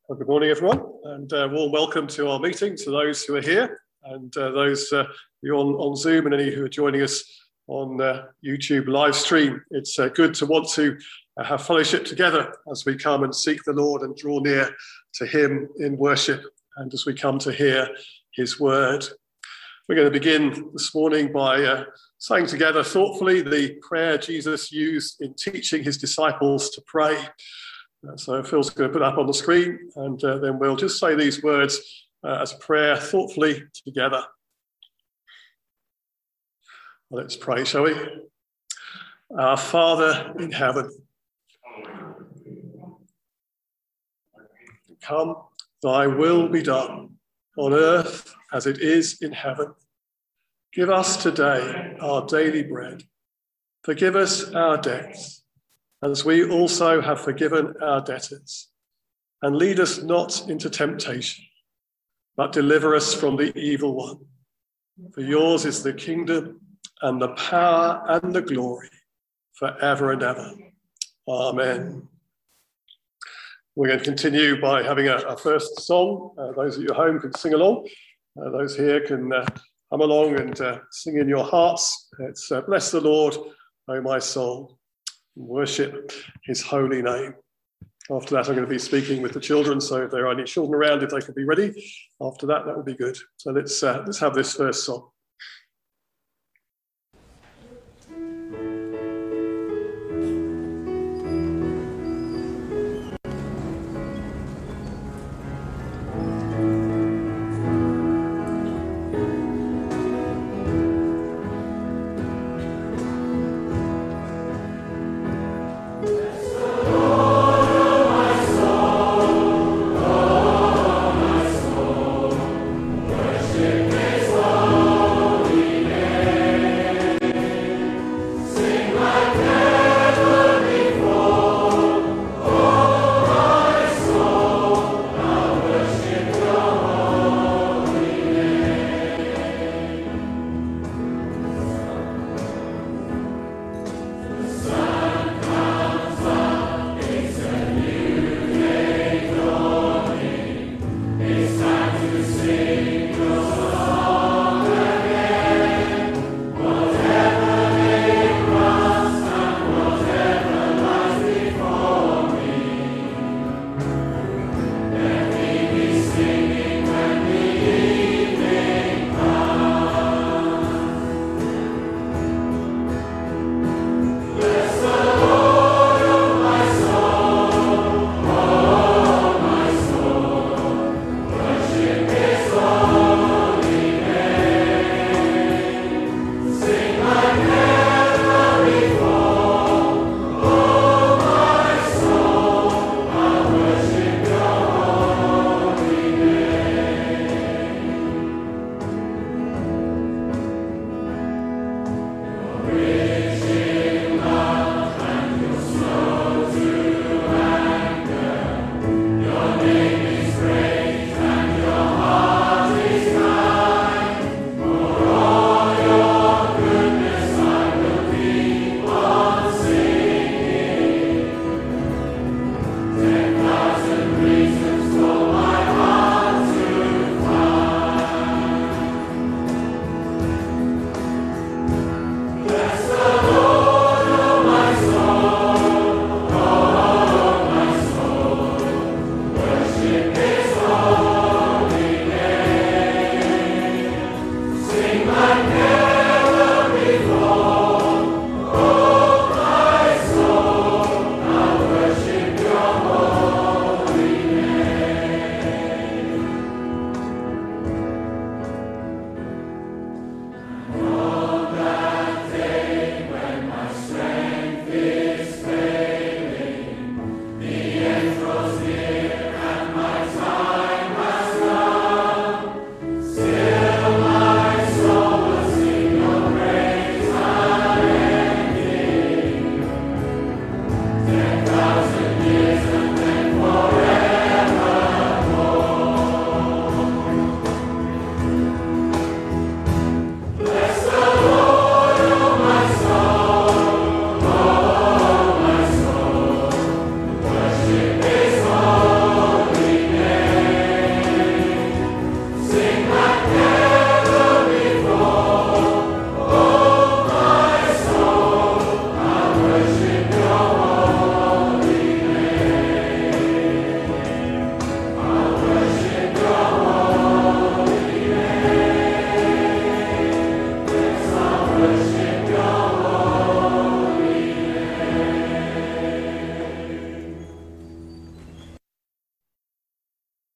Well, good morning, everyone, and warm welcome to our meeting to those who are here and those who are on Zoom and any who are joining us on YouTube live stream. It's good to want to have fellowship together as we come and seek the Lord and draw near to him in worship and as we come to hear his word. We're going to begin this morning by saying together thoughtfully the prayer Jesus used in teaching his disciples to pray. So Phil's going to put up on the screen, and then we'll just say these words as a prayer thoughtfully together. Let's pray, shall we? Our Father in heaven, come, thy will be done on earth as it is in heaven. Give us today our daily bread. Forgive us our debts, as we also have forgiven our debtors. And lead us not into temptation, but deliver us from the evil one. For yours is the kingdom and the power and the glory forever and ever. Amen. We're going to continue by having a first song. Those of you at home can sing along. Those here can hum along and sing in your hearts. It's Bless the Lord, O my soul. Worship his holy name. After that, I'm going to be speaking with the children, so if there are any children around, if they could be ready, after that would be good. So let's have this first song. Worship his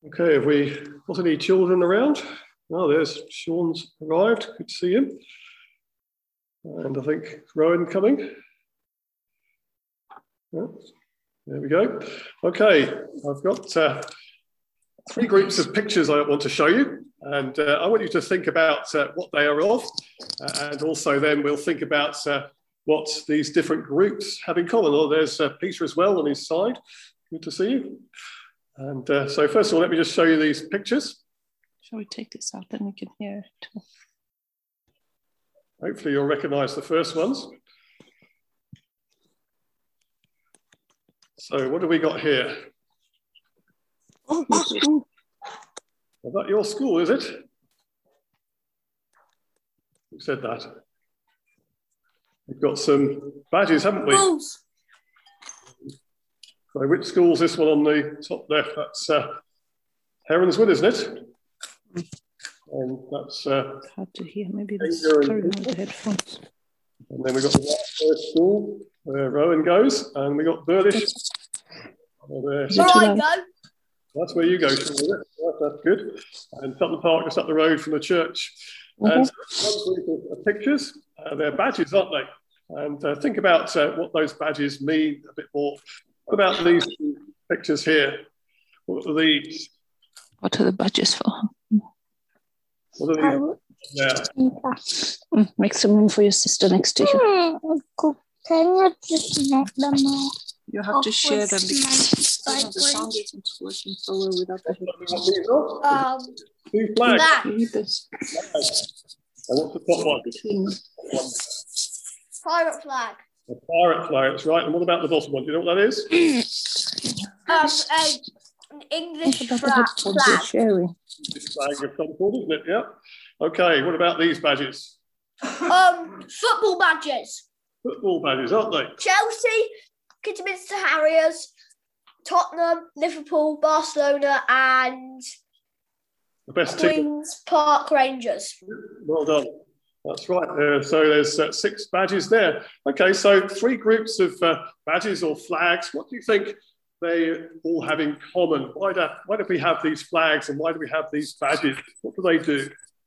Okay, have we got any children around? Oh, there's Sean's arrived. Good to see him. And I think Rowan coming. Yeah, there we go. Okay, I've got 3 groups of pictures I want to show you. And I want you to think about what they are of. And also then we'll think about what these different groups have in common. Oh, there's Peter as well on his side. Good to see you. And so first of all, let me just show you these pictures. Shall we take this out, then we can hear it? Hopefully you'll recognise the first ones. So what have we got here? Oh, your school. Is that your school, is it? Who said that? We've got some badges, haven't we? Schools. So which school's this one on the top left? That's Heron's Wood, isn't it? And that's Hard to hear. Maybe let's Danger turn on and- the headphones. and then we've got the Whitehurst School where Rowan goes, and we got Burlish. Oh, there. Is it too Where I loud? go. That's where you go, Sean, is it? Right, that's good. And Sutton Park, just up the road from the church. Mhm. And so one group of pictures, they're badges, aren't they? And think about what those badges mean a bit more. What about these pictures here? What are these? What are the badges for? What are these? Yeah. Make some room for your sister next to you. Can you just make them all? You have to Off share with them because my the sound vibrator. isn't working so well without the What headphones. these are? 2 flags. That. You need this And what's the top one? between them. Pirate flag. A pirate flag, that's right. And what about the bottom one? Do you know what that is? An English What about the headphones you're flag. sharing? This flag of some sort, isn't it? Yeah. Okay, what about these badges? Football badges. Football badges, aren't they? Chelsea, Kidderminster Harriers, Tottenham, Liverpool, Barcelona, and The best team. Queens Park Rangers. Well done. That's right. So there's 6 badges there. Okay, so 3 groups of badges or flags. What do you think they all have in common? Why do we have these flags and why do we have these badges? What do they do?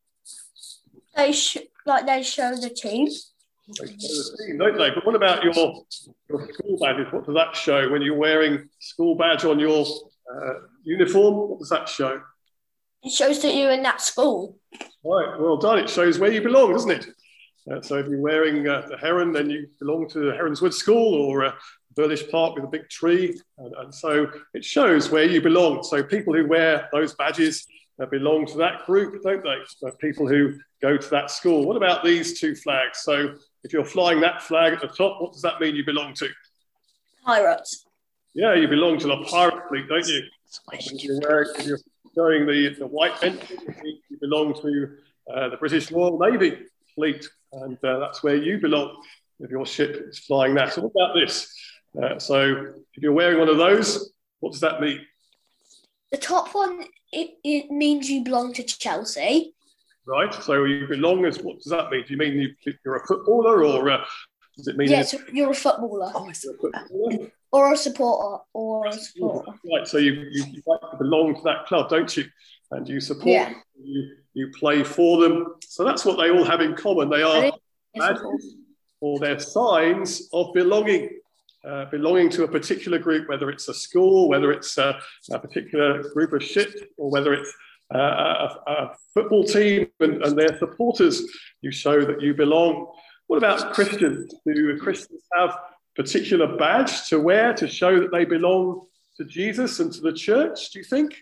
They show the team. They show the team, don't they? But what about your school badges? What does that show when you're wearing school badge on your uniform? What does that show? It shows that you're in that school. Right, well done. It shows where you belong, doesn't it? So if you're wearing the Heron, then you belong to the Heron's Wood School or Burlish Park with a big tree. And so it shows where you belong. So people who wear those badges belong to that group, don't they? So people who go to that school. What about these 2 flags? So if you're flying that flag at the top, what does that mean you belong to? Pirates. Yeah, you belong to the pirate fleet, don't you? If you're showing the white entry, you belong to the British Royal Navy fleet, and that's where you belong if your ship is flying that. So what about this? So if you're wearing one of those, what does that mean? The top one, it means you belong to Chelsea. Right, so you belong as, what does that mean? Do you mean you're a footballer, or does it mean Yes, you're a footballer. you're a footballer? Or a supporter. Or a supporter. Right, so you like to belong to that club, don't you? And you support Yeah. them, you play for them. So that's what they all have in common. They are badges or they're signs of belonging. Belonging to a particular group, whether it's a school, whether it's a particular group of ships, or whether it's a football team and their supporters, you show that you belong. What about Christians? Do Christians have particular badge to wear to show that they belong to Jesus and to the church, do you think?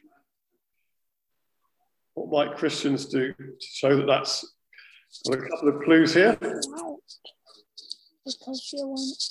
What might Christians do to show that that's got a couple of clues here? Because you want.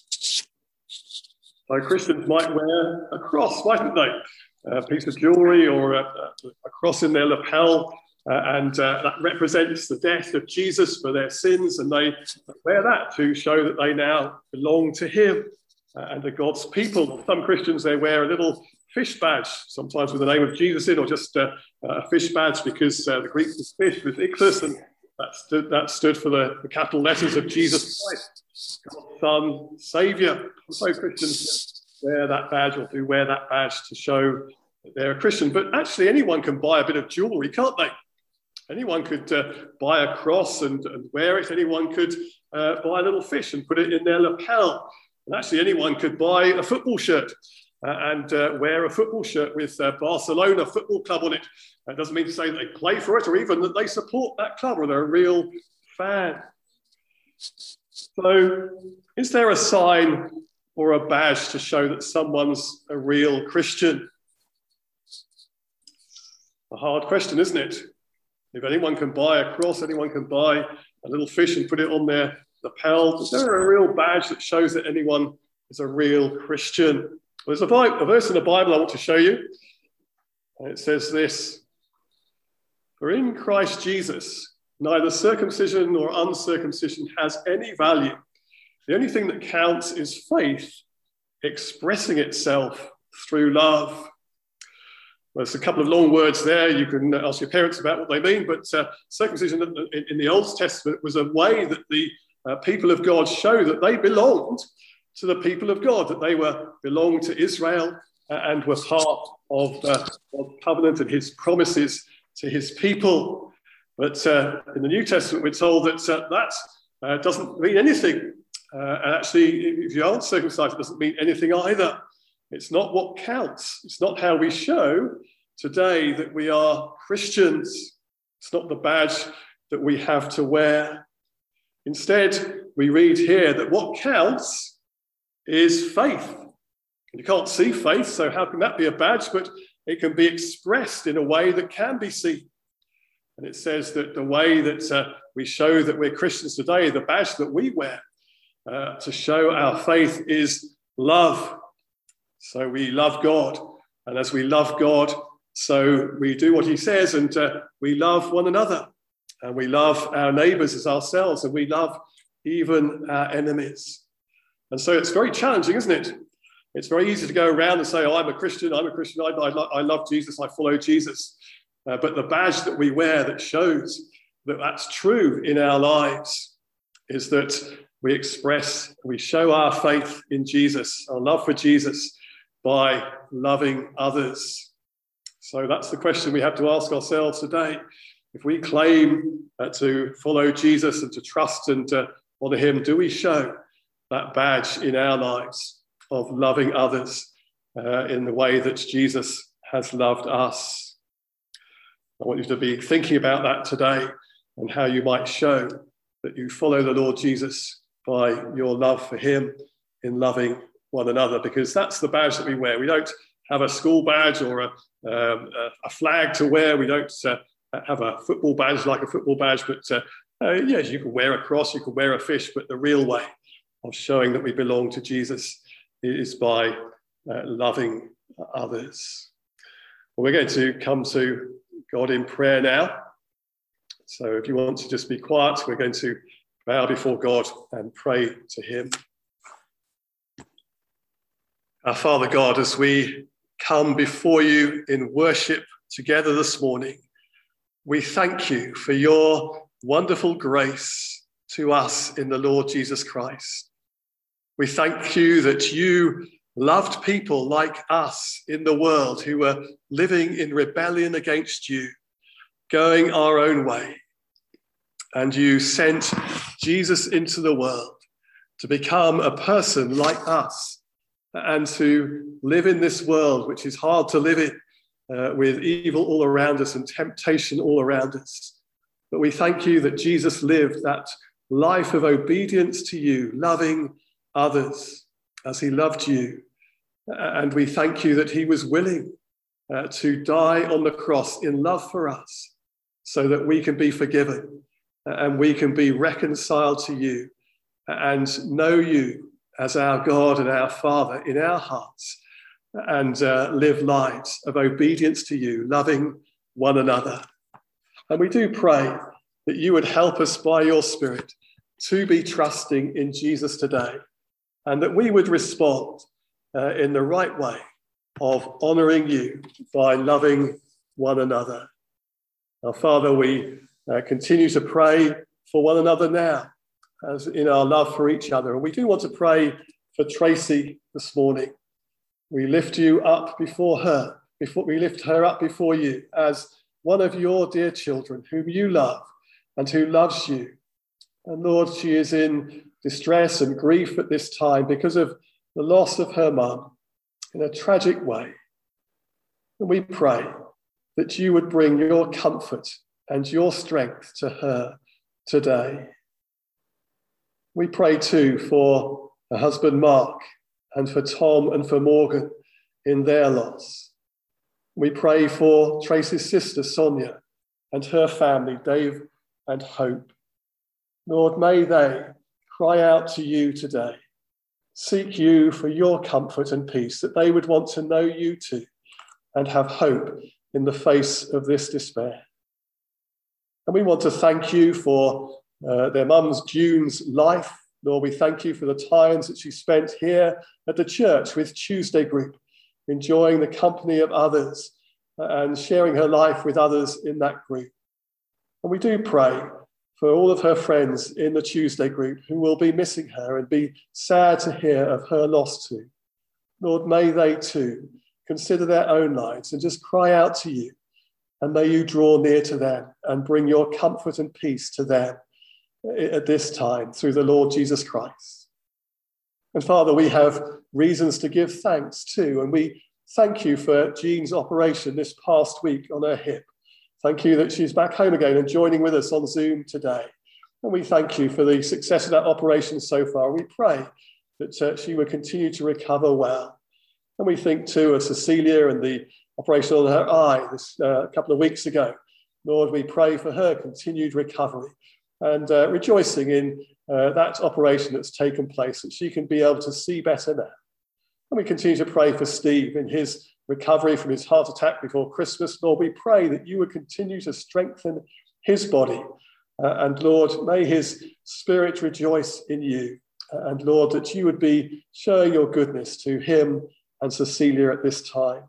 So Christians might wear a cross, mightn't they? A piece of jewelry or a cross in their lapel, and that represents the death of Jesus for their sins, and they wear that to show that they now belong to him and are God's people. Some Christians, they wear a little fish badge, sometimes with the name of Jesus in, or just a fish badge because the Greek fish was ichthus, and that stood for the capital letters of Jesus Christ, God's Son, Saviour. So Christians wear that badge, or do wear that badge to show that they're a Christian. But actually anyone can buy a bit of jewellery, can't they? Anyone could buy a cross and wear it. Anyone could buy a little fish and put it in their lapel. And actually anyone could buy a football shirt and wear a football shirt with Barcelona Football Club on it. That doesn't mean to say that they play for it or even that they support that club or they're a real fan. So is there a sign or a badge to show that someone's a real Christian? A hard question, isn't it? If anyone can buy a cross, anyone can buy a little fish and put it on their lapel, is there a real badge that shows that anyone is a real Christian? Well, there's a verse in the Bible I want to show you. And it says this: "For in Christ Jesus, neither circumcision nor uncircumcision has any value. The only thing that counts is faith expressing itself through love." Well, there's a couple of long words there. You can ask your parents about what they mean, but circumcision in the Old Testament was a way that the people of God show that they belonged to the people of God, that they belonged to Israel and were part of God's covenant and his promises to his people. But in the New Testament, we're told that that doesn't mean anything. And actually, if you aren't circumcised, it doesn't mean anything either. It's not what counts. It's not how we show today that we are Christians. It's not the badge that we have to wear. Instead, we read here that what counts is faith. And you can't see faith, so how can that be a badge? But it can be expressed in a way that can be seen. And it says that the way that we show that we're Christians today, the badge that we wear to show our faith is love. So we love God. And as we love God, so we do what he says, and we love one another. And we love our neighbours as ourselves, and we love even our enemies. And so it's very challenging, isn't it? It's very easy to go around and say, oh, I'm a Christian, I love Jesus, I follow Jesus. But the badge that we wear that shows that that's true in our lives is that we show our faith in Jesus, our love for Jesus, by loving others. So that's the question we have to ask ourselves today. If we claim to follow Jesus and to trust and to honour him, do we show that badge in our lives of loving others in the way that Jesus has loved us? I want you to be thinking about that today and how you might show that you follow the Lord Jesus by your love for him in loving one another, because that's the badge that we wear. We don't have a school badge or a flag to wear. We don't have a football badge like a football badge, but yes, you can wear a cross, you can wear a fish, but the real way of showing that we belong to Jesus is by loving others. Well, we're going to come to God in prayer now. So if you want to just be quiet, we're going to bow before God and pray to him. Our Father God, as we come before you in worship together this morning, we thank you for your wonderful grace to us in the Lord Jesus Christ. We thank you that you loved people like us in the world who were living in rebellion against you, going our own way. And you sent Jesus into the world to become a person like us and to live in this world, which is hard to live in, with evil all around us and temptation all around us. But we thank you that Jesus lived that life of obedience to you, loving others as he loved you. And we thank you that he was willing to die on the cross in love for us so that we can be forgiven and we can be reconciled to you and know you as our God and our Father in our hearts and live lives of obedience to you, loving one another. And we do pray that you would help us by your Spirit to be trusting in Jesus today, and that we would respond in the right way of honouring you by loving one another. Our Father, we continue to pray for one another now, as in our love for each other. And we do want to pray for Tracy this morning. We lift you up before her we lift her up before you as one of your dear children whom you love and who loves you. And Lord, she is in distress and grief at this time because of the loss of her mum in a tragic way. And we pray that you would bring your comfort and your strength to her today. We pray too for her husband Mark and for Tom and for Morgan in their loss. We pray for Tracy's sister Sonia and her family, Dave and Hope. Lord, may they cry out to you today, seek you for your comfort and peace, that they would want to know you too and have hope in the face of this despair. And we want to thank you for their mum's June's life. Lord, we thank you for the times that she spent here at the church with Tuesday Group, enjoying the company of others and sharing her life with others in that group. And we do pray for all of her friends in the Tuesday Group who will be missing her and be sad to hear of her loss too. Lord, may they too consider their own lives and just cry out to you. And may you draw near to them and bring your comfort and peace to them at this time through the Lord Jesus Christ. And Father, we have reasons to give thanks too. And we thank you for Jean's operation this past week on her hip. Thank you that she's back home again and joining with us on Zoom today. And we thank you for the success of that operation so far. We pray that she will continue to recover well. And we think too of Cecilia and the operation on her eye this couple of weeks ago. Lord, we pray for her continued recovery and rejoicing in that operation that's taken place, that she can be able to see better now. And we continue to pray for Steve in his recovery from his heart attack before Christmas. Lord, we pray that you would continue to strengthen his body. And Lord, may his spirit rejoice in you. And Lord, that you would be showing your goodness to him and Cecilia at this time.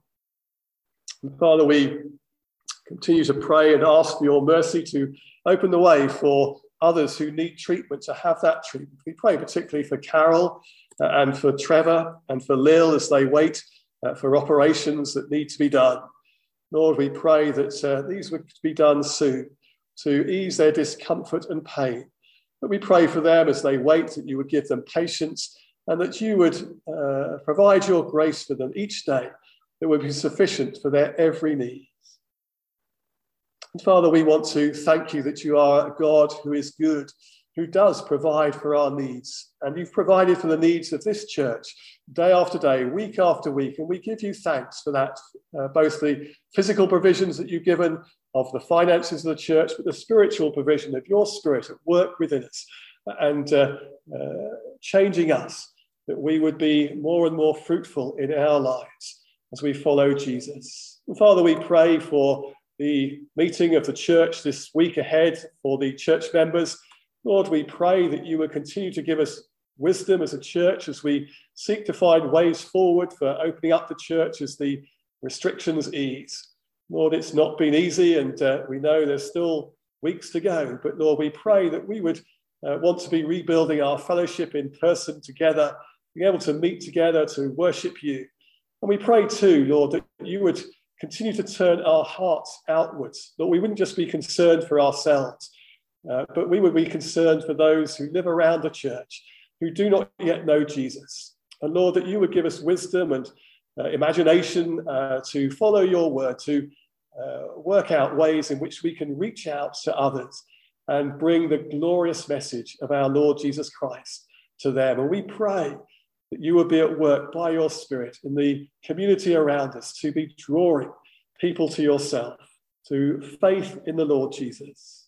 And Father, we continue to pray and ask for your mercy to open the way for others who need treatment to have that treatment. We pray particularly for Carol and for Trevor and for Lil as they wait for operations that need to be done. Lord, we pray that these would be done soon to ease their discomfort and pain. But we pray for them as they wait, that you would give them patience and that you would provide your grace for them each day that would be sufficient for their every need. And Father, we want to thank you that you are a God who is good, who does provide for our needs. And you've provided for the needs of this church day after day, week after week. And we give you thanks for that, both the physical provisions that you've given of the finances of the church, but the spiritual provision of your Spirit at work within us and changing us, that we would be more and more fruitful in our lives as we follow Jesus. And Father, we pray for the meeting of the church this week ahead for the church members. Lord, we pray that you will continue to give us wisdom as a church as we seek to find ways forward for opening up the church as the restrictions ease. Lord, it's not been easy and we know there's still weeks to go, but Lord, we pray that we would want to be rebuilding our fellowship in person together, being able to meet together to worship you. And we pray too, Lord, that you would continue to turn our hearts outwards, that we wouldn't just be concerned for ourselves, but we would be concerned for those who live around the church, who do not yet know Jesus. And Lord, that you would give us wisdom and imagination to follow your word, to work out ways in which we can reach out to others and bring the glorious message of our Lord Jesus Christ to them. And we pray that you will be at work by your Spirit in the community around us to be drawing people to yourself, to faith in the Lord Jesus.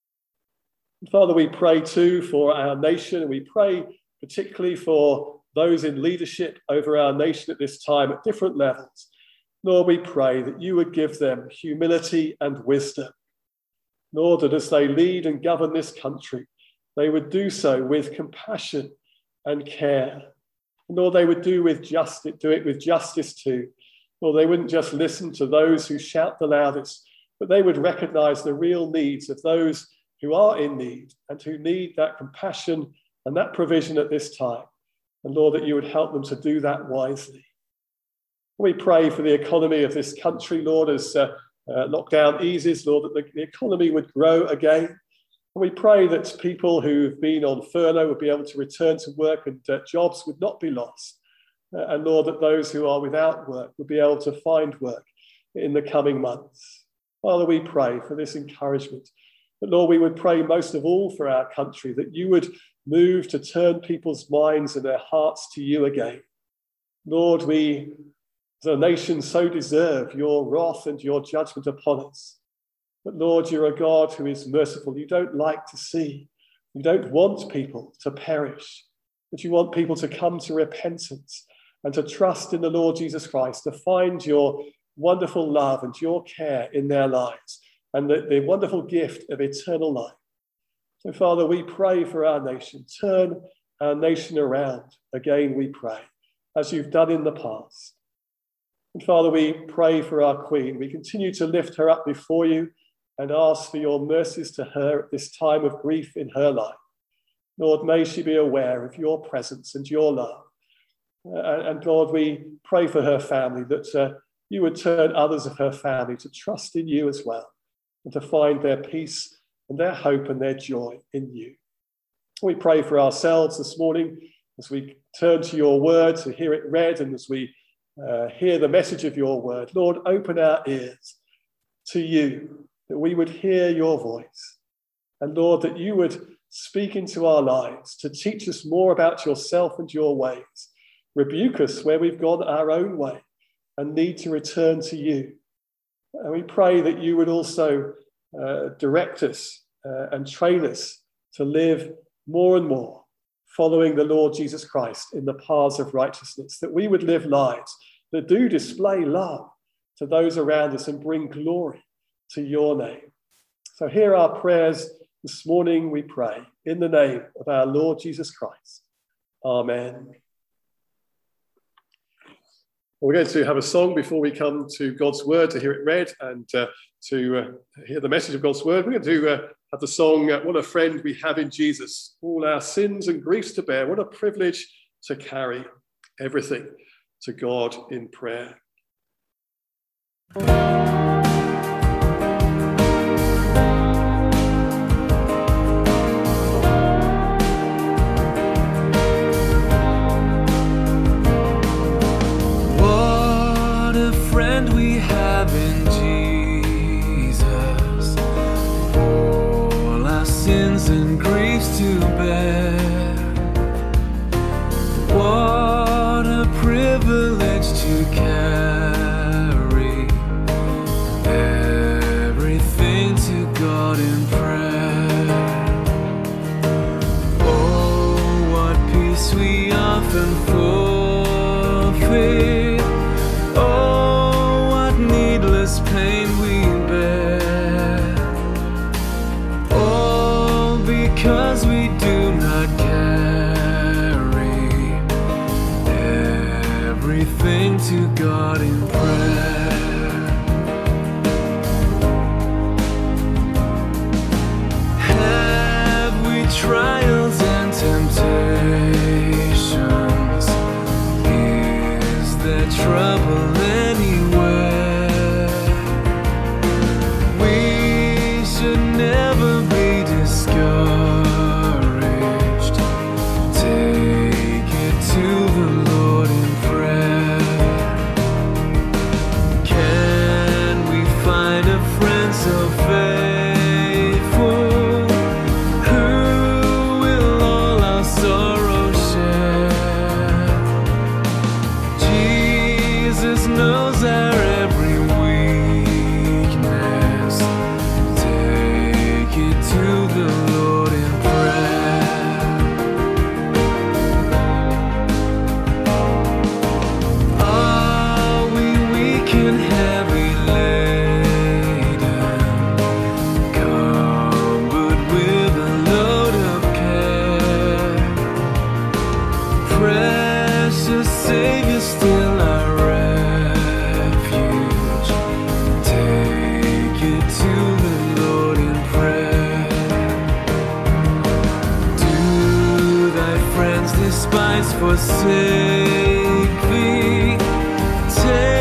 And Father, we pray too for our nation, and we pray particularly for those in leadership over our nation at this time at different levels. Lord, we pray that you would give them humility and wisdom. Lord, that as they lead and govern this country, they would do so with compassion and care. Lord, they would do it with justice too. Lord, they wouldn't just listen to those who shout the loudest, but they would recognize the real needs of those who are in need and who need that compassion and that provision at this time. And Lord, that you would help them to do that wisely. We pray for the economy of this country, Lord, as lockdown eases, Lord, that the economy would grow again. And we pray that people who've been on furlough would be able to return to work and jobs would not be lost. And Lord, that those who are without work would be able to find work in the coming months. Father, we pray for this encouragement. But Lord, we would pray most of all for our country, that you would move to turn people's minds and their hearts to you again. Lord, we as a nation so deserve your wrath and your judgment upon us. But Lord, you're a God who is merciful. You don't like to see. You don't want people to perish, but you want people to come to repentance and to trust in the Lord Jesus Christ, to find your wonderful love and your care in their lives and the wonderful gift of eternal life. So, Father, we pray for our nation. Turn our nation around again, we pray, as you've done in the past. And Father, we pray for our Queen. We continue to lift her up before you and ask for your mercies to her at this time of grief in her life. Lord, may she be aware of your presence and your love. And Lord, we pray for her family, that you would turn others of her family to trust in you as well, and to find their peace and their hope and their joy in you. We pray for ourselves this morning as we turn to your word, to hear it read, and as we hear the message of your word. Lord, open our ears to you, that we would hear your voice. And Lord, that you would speak into our lives to teach us more about yourself and your ways. Rebuke us where we've gone our own way and need to return to you. And we pray that you would also direct us and train us to live more and more following the Lord Jesus Christ in the paths of righteousness, that we would live lives that do display love to those around us and bring glory to your name. So hear our prayers this morning, we pray, in the name of our Lord Jesus Christ. Amen. We're going to have a song before we come to God's word, to hear it read and to hear the message of God's word. We're going to have the song, What a Friend We Have in Jesus, all our sins and griefs to bear. What a privilege to carry everything to God in prayer. To bear. What a privilege to carry everything to God in prayer. Oh, what peace we often forfeit. Oh, what needless pain we bear. Because we do not carry everything to God in prayer. Have we trials and temptations? Is there trouble anywhere? We should never be discouraged. Forsake thee, take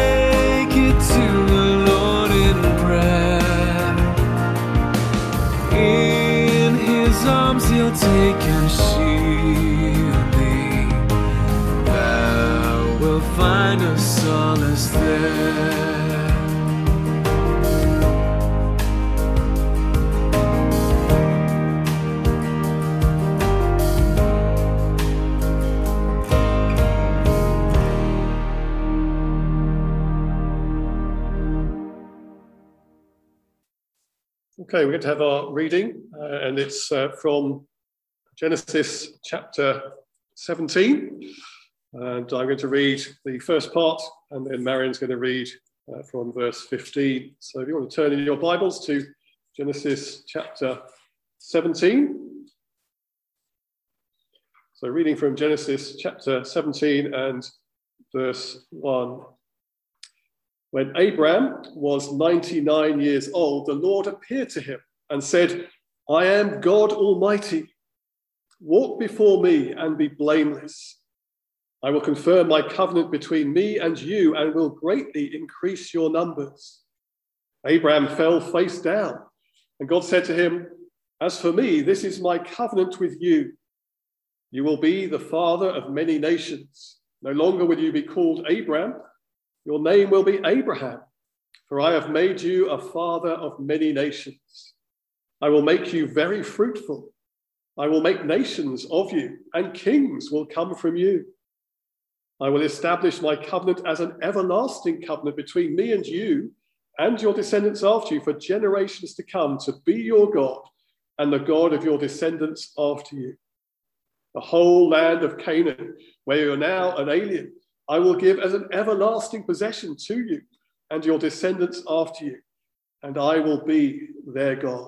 will take and shield thee. Thou wilt find a solace there. Okay, we're going to have our reading, and it's from Genesis chapter 17. And I'm going to read the first part, and then Marion's going to read from verse 15. So if you want to turn in your Bibles to Genesis chapter 17. So reading from Genesis chapter 17 and verse 1. When Abraham was 99 years old, the Lord appeared to him and said, I am God Almighty. Walk before me and be blameless. I will confirm my covenant between me and you and will greatly increase your numbers. Abraham fell face down, and God said to him, as for me, this is my covenant with you. You will be the father of many nations. No longer will you be called Abraham. Your name will be Abraham, for I have made you a father of many nations. I will make you very fruitful. I will make nations of you, and kings will come from you. I will establish my covenant as an everlasting covenant between me and you and your descendants after you for generations to come, to be your God and the God of your descendants after you. The whole land of Canaan, where you are now an alien, I will give as an everlasting possession to you and your descendants after you, and I will be their God.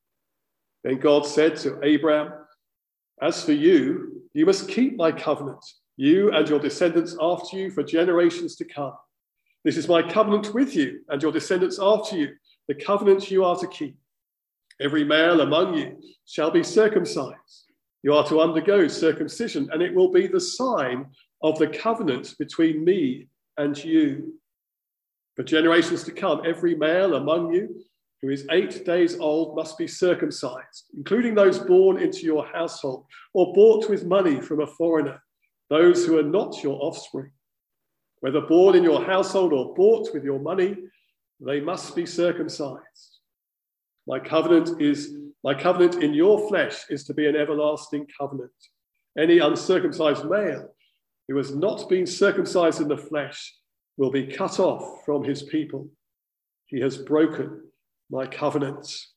Then God said to Abraham, as for you, you must keep my covenant, you and your descendants after you for generations to come. This is my covenant with you and your descendants after you, the covenant you are to keep. Every male among you shall be circumcised. You are to undergo circumcision, and it will be the sign of the covenant between me and you. For generations to come, every male among you who is 8 days old must be circumcised, including those born into your household or bought with money from a foreigner, those who are not your offspring. Whether born in your household or bought with your money, they must be circumcised. My covenant in your flesh is to be an everlasting covenant. Any uncircumcised male who has not been circumcised in the flesh will be cut off from his people. He has broken my covenants.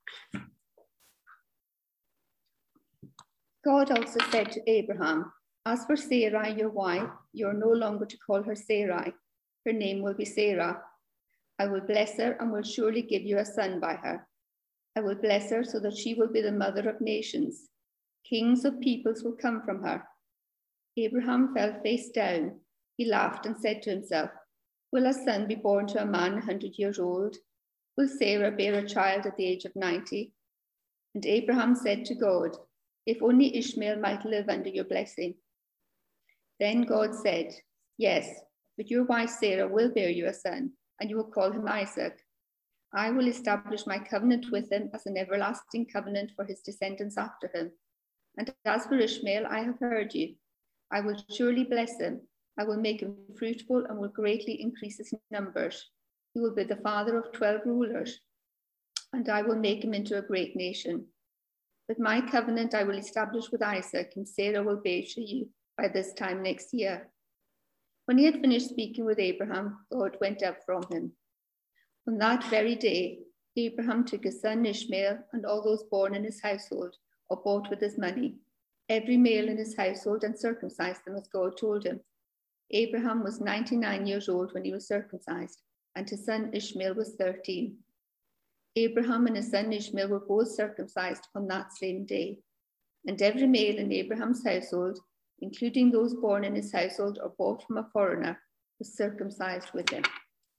God also said to Abraham, as for Sarai, your wife, you are no longer to call her Sarai. Her name will be Sarah. I will bless her and will surely give you a son by her. I will bless her so that she will be the mother of nations. Kings of peoples will come from her. Abraham fell face down. He laughed and said to himself, will a son be born to a man 100 years old? Will Sarah bear a child at the age of 90? And Abraham said to God, if only Ishmael might live under your blessing. Then God said, yes, but your wife Sarah will bear you a son, and you will call him Isaac. I will establish my covenant with him as an everlasting covenant for his descendants after him. And as for Ishmael, I have heard you. I will surely bless him. I will make him fruitful and will greatly increase his numbers. He will be the father of 12 rulers, and I will make him into a great nation. But my covenant I will establish with Isaac, and Sarah will bear to you by this time next year. When he had finished speaking with Abraham, God went up from him. On that very day, Abraham took his son Ishmael and all those born in his household or bought with his money, every male in his household, and circumcised them as God told him. Abraham was 99 years old when he was circumcised, and his son Ishmael was 13. Abraham and his son Ishmael were both circumcised on that same day. And every male in Abraham's household, including those born in his household or bought from a foreigner, was circumcised with him.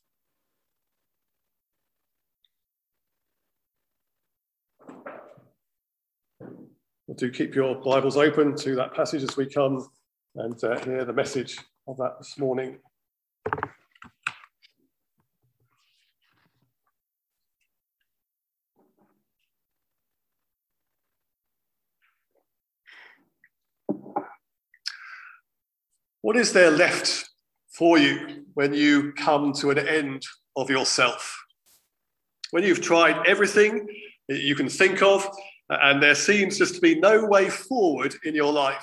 Do keep your Bibles open to that passage as we come and hear the message of that this morning. What is there left for you when you come to an end of yourself? When you've tried everything that you can think of, and there seems just to be no way forward in your life.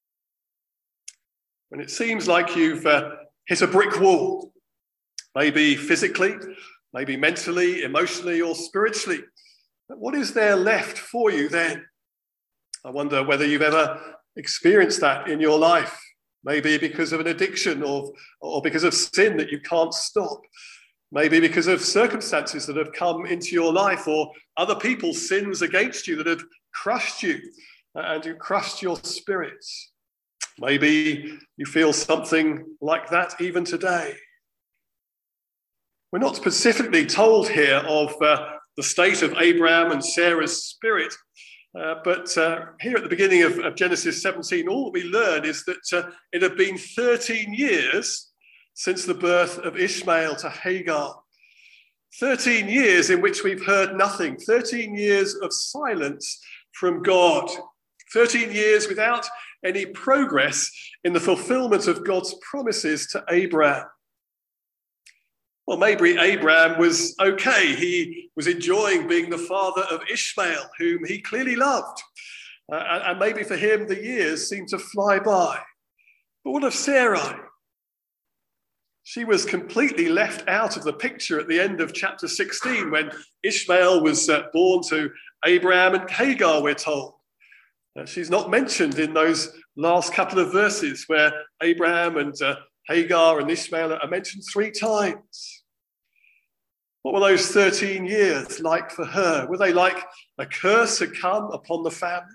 When it seems like you've hit a brick wall, maybe physically, maybe mentally, emotionally, or spiritually. But what is there left for you then? I wonder whether you've ever experienced that in your life, maybe because of an addiction or because of sin that you can't stop, maybe because of circumstances that have come into your life or other people's sins against you that have crushed you and you crushed your spirits. Maybe you feel something like that even today. We're not specifically told here of the state of Abraham and Sarah's spirit, but here at the beginning of Genesis 17, all that we learn is that it had been 13 years since the birth of Ishmael to Hagar. 13 years in which we've heard nothing, 13 years of silence from God, 13 years without any progress in the fulfillment of God's promises to Abraham. Well, maybe Abraham was okay. He was enjoying being the father of Ishmael, whom he clearly loved. And maybe for him, the years seemed to fly by. But what of Sarai? She was completely left out of the picture at the end of chapter 16 when Ishmael was born to Abraham and Hagar, we're told. She's not mentioned in those last couple of verses where Abraham and Hagar and Ishmael are mentioned 3 times. What were those 13 years like for her? Were they like a curse had come upon the family?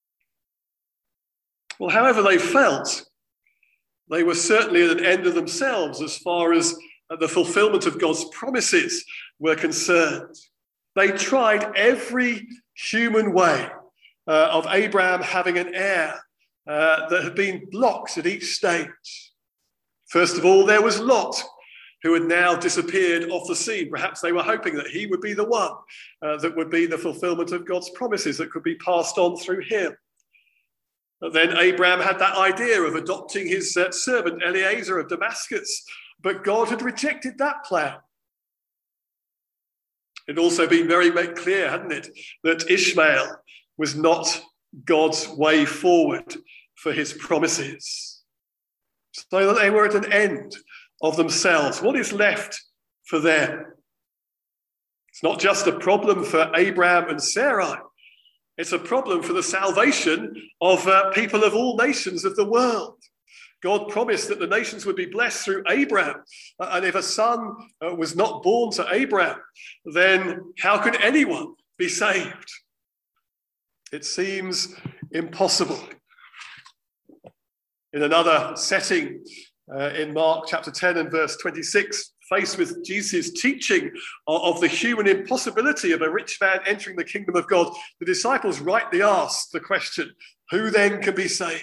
Well, however they felt, they were certainly at an end of themselves as far as the fulfillment of God's promises were concerned. They tried every human way of Abraham having an heir that had been blocked at each stage. First of all, there was Lot, who had now disappeared off the scene. Perhaps they were hoping that he would be the one that would be the fulfillment of God's promises that could be passed on through him. But then Abraham had that idea of adopting his servant Eliezer of Damascus, but God had rejected that plan. It'd also been very clear, hadn't it, that Ishmael was not God's way forward for his promises. So that they were at an end of themselves. What is left for them? It's not just a problem for Abraham and Sarai. It's a problem for the salvation of people of all nations of the world. God promised that the nations would be blessed through Abraham. And if a son was not born to Abraham, then how could anyone be saved? It seems impossible. In another setting, in Mark chapter 10 and verse 26, faced with Jesus' teaching of the human impossibility of a rich man entering the kingdom of God, the disciples rightly asked the question, who then can be saved?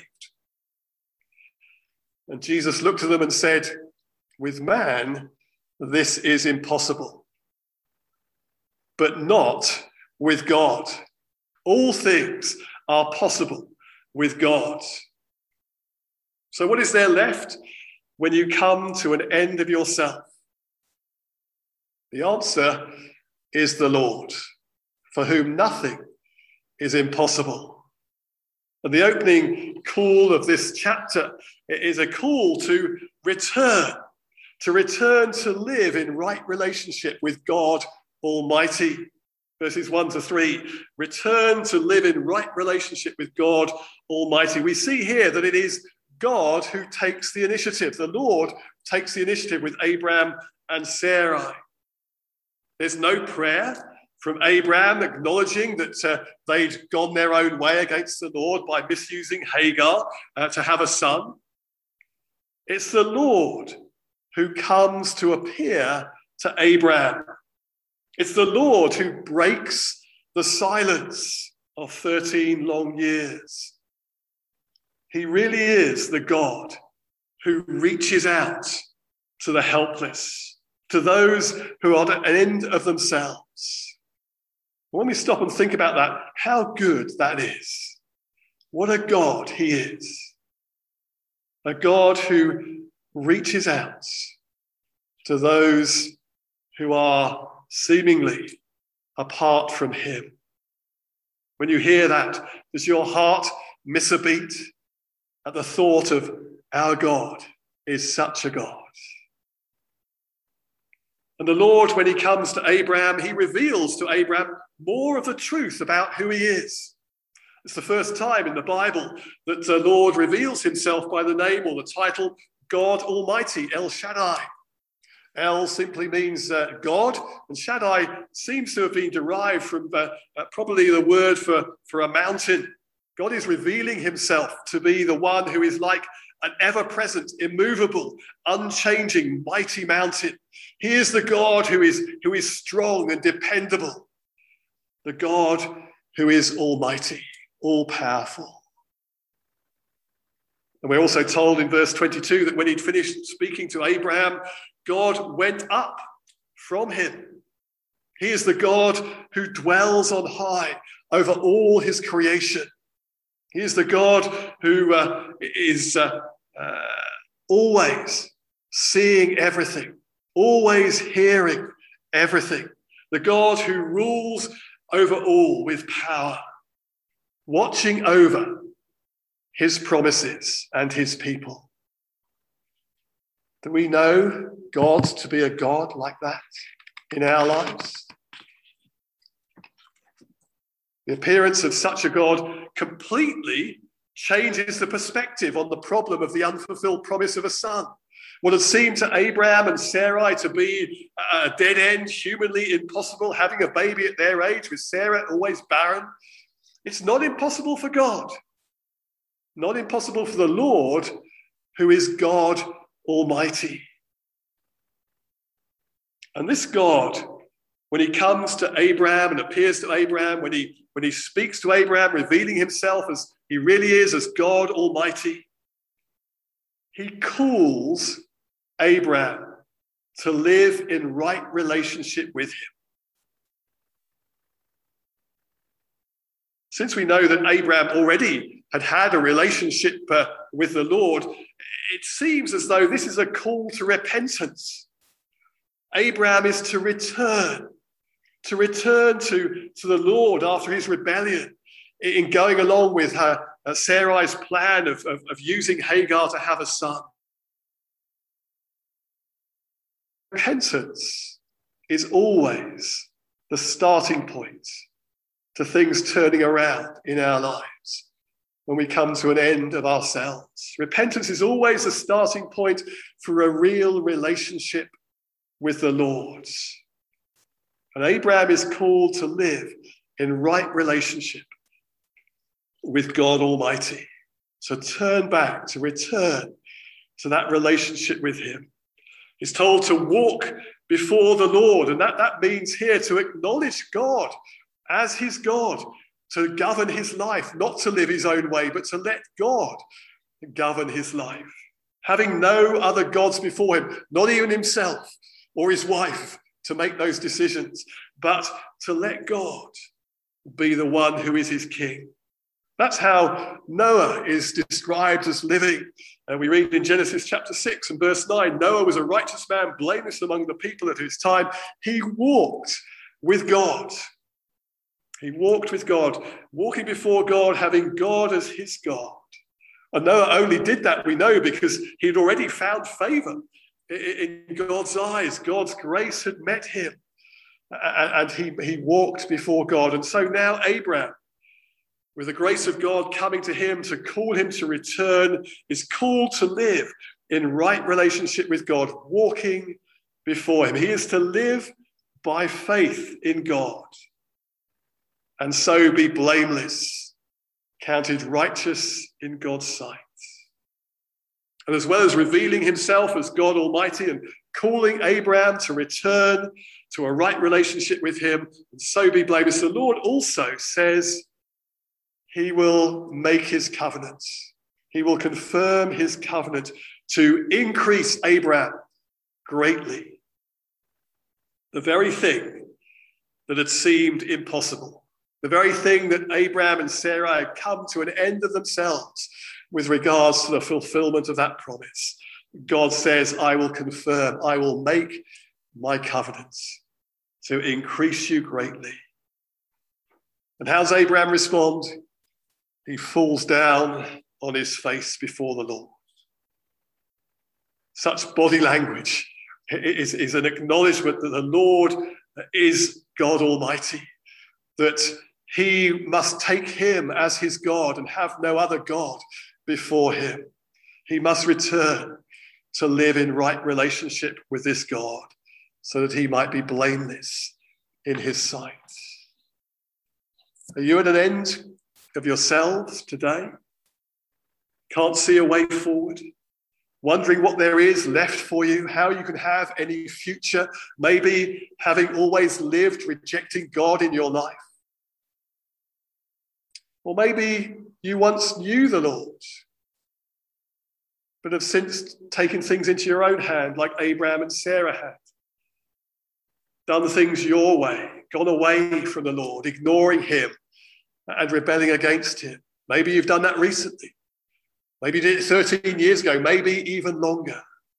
And Jesus looked at them and said, with man, this is impossible, but not with God. All things are possible with God. So what is there left when you come to an end of yourself? The answer is the Lord, for whom nothing is impossible. And the opening call of this chapter is a call to return to live in right relationship with God Almighty. Verses 1 to 3, return to live in right relationship with God Almighty. We see here that it is God who takes the initiative. The Lord takes the initiative with Abraham and Sarai. There's no prayer from Abraham acknowledging that they'd gone their own way against the Lord by misusing Hagar to have a son. It's the Lord who comes to appear to Abraham. It's the Lord who breaks the silence of 13 long years. He really is the God who reaches out to the helpless, to those who are at an end of themselves. When we stop and think about that, how good that is. What a God he is. a God who reaches out to those who are seemingly apart from him. When you hear that, does your heart miss a beat at the thought of our God is such a God? And the Lord, when he comes to Abraham, he reveals to Abraham more of the truth about who he is. It's the first time in the Bible that the Lord reveals himself by the name or the title God Almighty, El Shaddai. El simply means God, and Shaddai seems to have been derived from probably the word for a mountain. God is revealing himself to be the one who is like an ever-present, immovable, unchanging, mighty mountain. He is the God who is strong and dependable, the God who is almighty, all-powerful. And we're also told in verse 22 that when he'd finished speaking to Abraham, God went up from him. He is the God who dwells on high over all his creation. He is the God who is always seeing everything, always hearing everything. The God who rules over all with power, watching over his promises and his people. Do we know God to be a God like that in our lives? The appearance of such a God completely changes the perspective on the problem of the unfulfilled promise of a son. What had seemed to Abraham and Sarai to be a dead end, humanly impossible, having a baby at their age with Sarah always barren, it's not impossible for God. Not impossible for the Lord, who is God Almighty. And this God, when he comes to Abraham and appears to Abraham, when he speaks to Abraham, revealing himself as he really is, as God Almighty, he calls Abraham to live in right relationship with him. Since we know that Abraham already had a relationship with the Lord, it seems as though this is a call to repentance. Abraham is to return to the Lord after his rebellion in going along with Sarai's plan of using Hagar to have a son. Repentance is always the starting point to things turning around in our lives when we come to an end of ourselves. Repentance is always the starting point for a real relationship with the Lord. And Abraham is called to live in right relationship with God Almighty, to turn back, to return to that relationship with him. He's told to walk before the Lord, and that means here to acknowledge God as his God, to govern his life, not to live his own way, but to let God govern his life. Having no other gods before him, not even himself or his wife, to make those decisions, but to let God be the one who is his king. That's how Noah is described as living. And we read in Genesis chapter 6 and verse 9, Noah was a righteous man, blameless among the people at his time. He walked with God. He walked with God, walking before God, having God as his God. And Noah only did that, we know, because he'd already found favor in God's eyes. God's grace had met him, and he walked before God. And so now Abraham, with the grace of God coming to him to call him to return, is called to live in right relationship with God, walking before him. He is to live by faith in God, and so be blameless, counted righteous in God's sight. And as well as revealing himself as God Almighty and calling Abraham to return to a right relationship with him, and so be blameless, the Lord also says he will make his covenants. He will confirm his covenant to increase Abraham greatly. The very thing that had seemed impossible, the very thing that Abraham and Sarah had come to an end of themselves, with regards to the fulfillment of that promise. God says, I will confirm, I will make my covenants to increase you greatly. And how does Abraham respond? He falls down on his face before the Lord. Such body language is an acknowledgement that the Lord is God Almighty, that he must take him as his God and have no other God before him. He must return to live in right relationship with this God so that he might be blameless in his sight. Are you at an end of yourselves today? Can't see a way forward? Wondering what there is left for you, how you can have any future, maybe having always lived rejecting God in your life? Or maybe you once knew the Lord, but have since taken things into your own hand, like Abraham and Sarah had. Done things your way, gone away from the Lord, ignoring him and rebelling against him. Maybe you've done that recently. Maybe you did it 13 years ago, maybe even longer.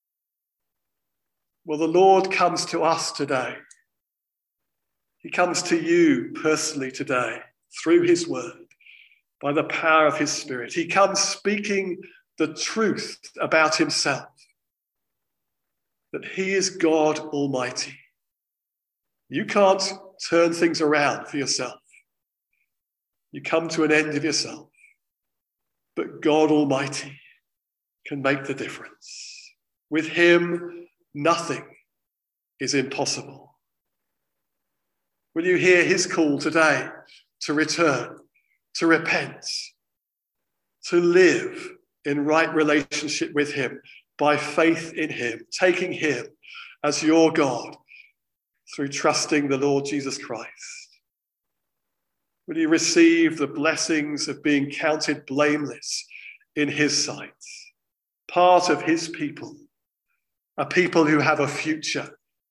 Well, the Lord comes to us today. He comes to you personally today through his word, by the power of his Spirit. He comes speaking the truth about himself, that he is God Almighty. You can't turn things around for yourself. You come to an end of yourself, but God Almighty can make the difference. With him, nothing is impossible. Will you hear his call today to return, to repent, to live in right relationship with him by faith in him, taking him as your God through trusting the Lord Jesus Christ? Will you receive the blessings of being counted blameless in his sight, part of his people, a people who have a future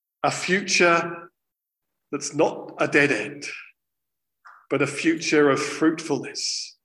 that's not a dead end, but a future of fruitfulness?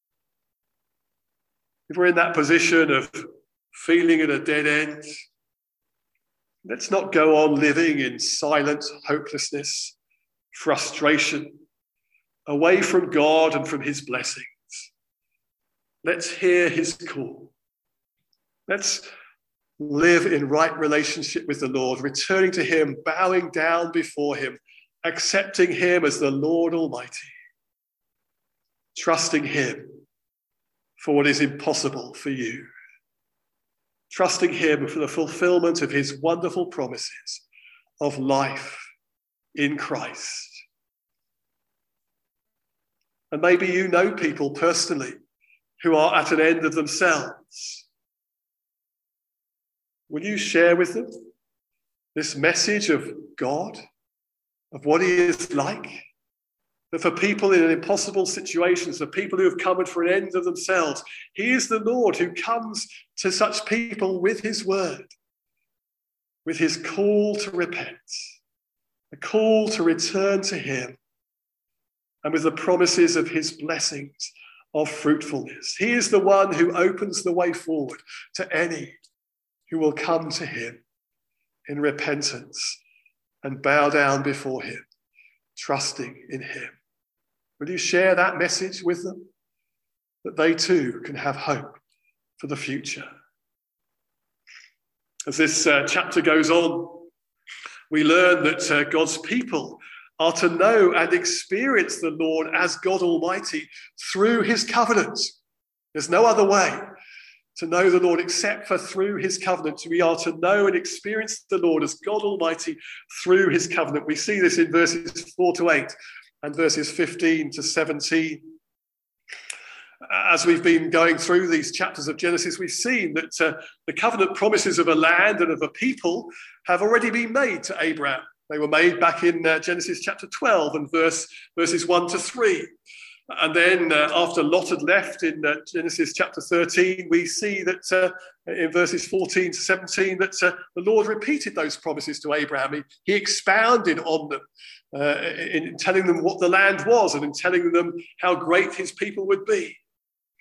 If we're in that position of feeling at a dead end, let's not go on living in silent hopelessness, frustration, away from God and from his blessings. Let's hear his call. Let's live in right relationship with the Lord, returning to him, bowing down before him, accepting him as the Lord Almighty, trusting him for what is impossible for you, trusting him for the fulfillment of his wonderful promises of life in Christ. And maybe you know people personally who are at an end of themselves. Will you share with them this message of God, of what he is like? That for people in impossible situations, for people who have come for an end of themselves, he is the Lord who comes to such people with his word, with his call to repent, a call to return to him, and with the promises of his blessings of fruitfulness. He is the one who opens the way forward to any who will come to him in repentance and bow down before him, trusting in him. Will you share that message with them, that they too can have hope for the future? As this chapter goes on, we learn that God's people are to know and experience the Lord as God Almighty through his covenant. There's no other way to know the Lord except for through his covenant. We are to know and experience the Lord as God Almighty through his covenant. We see this in verses 4-8 and verses 15-17. As we've been going through these chapters of Genesis, we've seen that the covenant promises of a land and of a people have already been made to Abraham. They were made back in Genesis chapter 12 and verses 1-3. And then after Lot had left in Genesis chapter 13, we see that in verses 14-17 that the Lord repeated those promises to Abraham. He expounded on them in telling them what the land was and in telling them how great his people would be.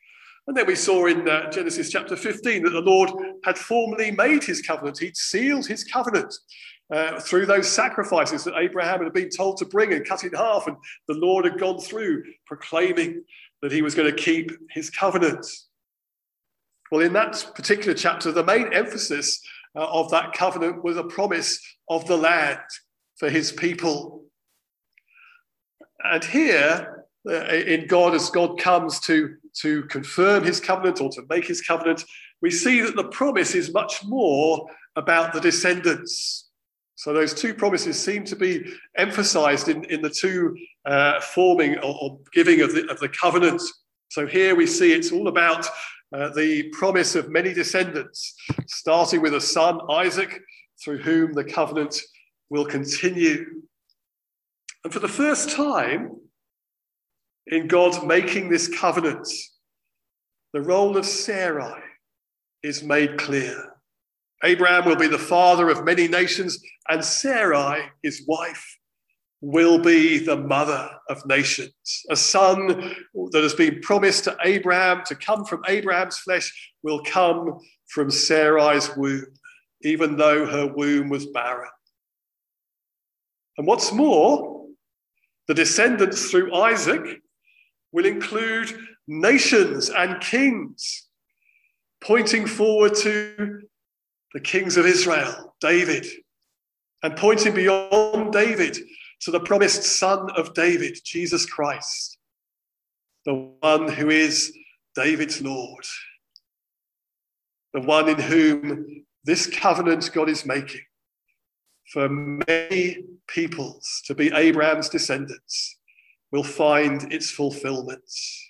And then we saw in Genesis chapter 15 that the Lord had formally made his covenant. He'd sealed his covenant through those sacrifices that Abraham had been told to bring and cut in half. And the Lord had gone through proclaiming that he was going to keep his covenant. Well, in that particular chapter, the main emphasis of that covenant was a promise of the land for his people. And here, in God, as God comes to confirm his covenant or to make his covenant, we see that the promise is much more about the descendants. So those two promises seem to be emphasized in the two forming or giving of the covenant. So here we see it's all about the promise of many descendants, starting with a son, Isaac, through whom the covenant will continue. And for the first time in God making this covenant, the role of Sarai is made clear. Abraham will be the father of many nations, and Sarai, his wife, will be the mother of nations. A son that has been promised to Abraham to come from Abraham's flesh will come from Sarai's womb, even though her womb was barren. And what's more, the descendants through Isaac will include nations and kings, pointing forward to the kings of Israel, David, and pointing beyond David to the promised son of David, Jesus Christ, the one who is David's Lord, the one in whom this covenant God is making for many peoples to be Abraham's descendants will find its fulfillment.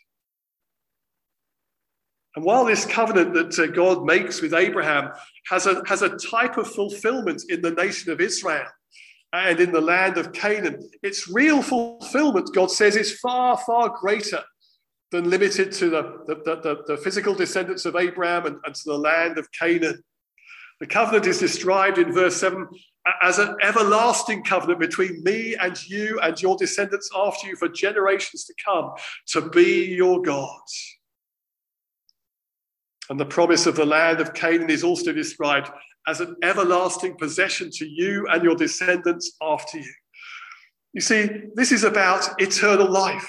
And while this covenant that God makes with Abraham has a type of fulfillment in the nation of Israel and in the land of Canaan, its real fulfillment, God says, is far, far greater than limited to the physical descendants of Abraham and to the land of Canaan. The covenant is described in verse 7 as an everlasting covenant between me and you and your descendants after you for generations to come, to be your God. And the promise of the land of Canaan is also described as an everlasting possession to you and your descendants after you. You see, this is about eternal life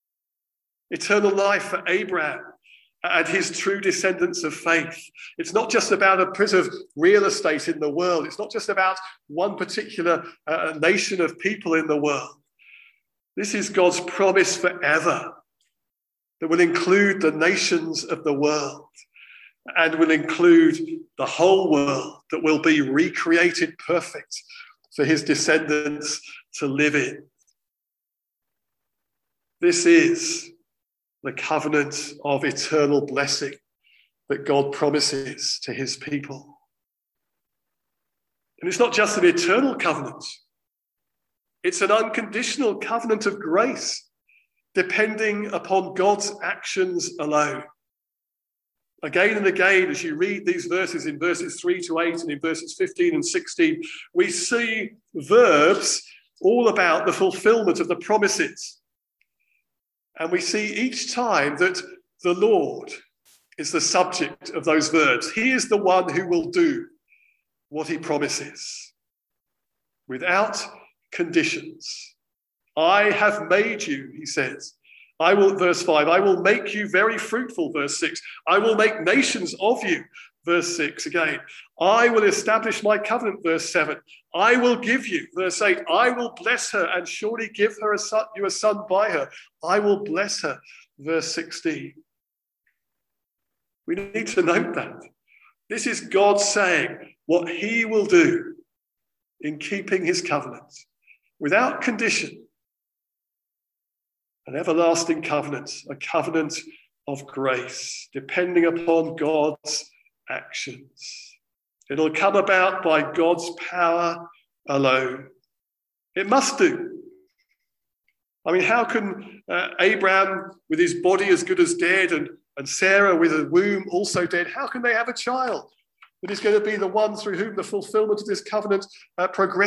for Abraham and his true descendants of faith. It's not just about a bit of real estate in the world. It's not just about one particular nation of people in the world. This is God's promise forever that will include the nations of the world and will include the whole world, that will be recreated perfect for his descendants to live in. This is the covenant of eternal blessing that God promises to his people. And it's not just an eternal covenant. It's an unconditional covenant of grace, depending upon God's actions alone. Again and again, as you read these verses in verses 3 to 8 and in verses 15 and 16, we see verbs all about the fulfillment of the promises. And we see each time that the Lord is the subject of those verbs. He is the one who will do what he promises without conditions. I have made you, he says. I will, verse 5, I will make you very fruitful, verse 6. I will make nations of you, verse 6 again. I will establish my covenant, verse 7. I will give you, verse 8. I will bless her and surely give her you a son by her. I will bless her, verse 16. We need to note that. This is God saying what he will do in keeping his covenant without condition. An everlasting covenant, a covenant of grace, depending upon God's actions. It'll come about by God's power alone. It must do. I mean, how can Abraham, with his body as good as dead, and Sarah with a womb also dead, how can they have a child that is going to be the one through whom the fulfillment of this covenant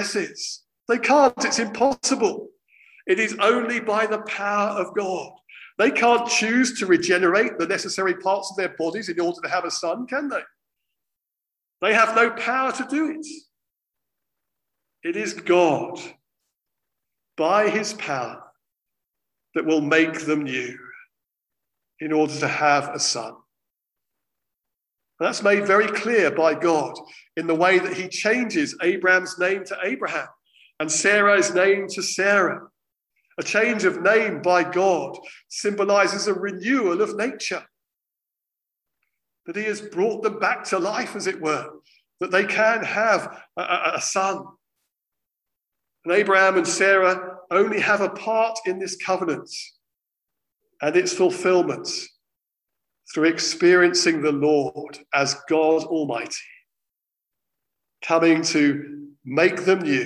progresses? They can't. It's impossible. It is only by the power of God They can't choose to regenerate the necessary parts of their bodies in order to have a son, can they? They have no power to do it. It is God, by his power, that will make them new in order to have a son. And that's made very clear by God in the way that he changes Abraham's name to Abraham and Sarah's name to Sarah. A change of name by God symbolizes a renewal of nature. That he has brought them back to life, as it were, that they can have a son. And Abraham and Sarah only have a part in this covenant and its fulfillment through experiencing the Lord as God Almighty, coming to make them new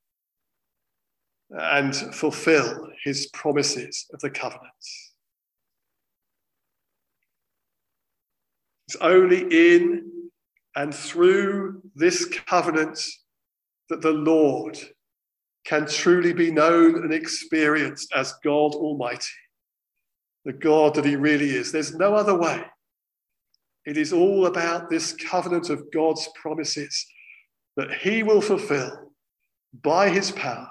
and fulfill his promises of the covenant. It's only in and through this covenant that the Lord can truly be known and experienced as God Almighty, the God that he really is. There's no other way. It is all about this covenant of God's promises that he will fulfill by his power.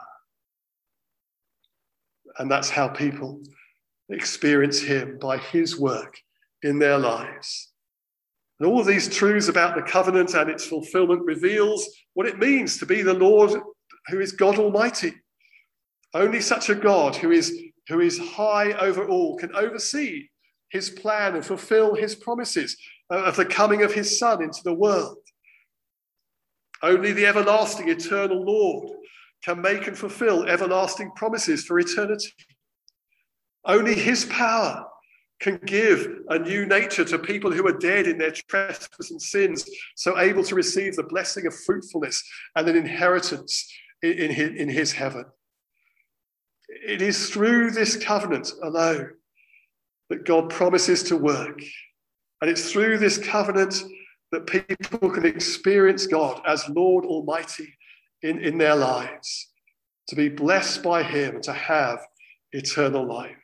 And that's how people experience him, by his work in their lives. And all of these truths about the covenant and its fulfillment reveals what it means to be the Lord who is God Almighty. Only such a God who is high over all can oversee his plan and fulfill his promises of the coming of his Son into the world. Only the everlasting, eternal Lord can make and fulfill everlasting promises for eternity. Only his power can give a new nature to people who are dead in their trespasses and sins, so able to receive the blessing of fruitfulness and an inheritance in his heaven. It is through this covenant alone that God promises to work. And it's through this covenant that people can experience God as Lord Almighty in their lives, to be blessed by him, to have eternal life.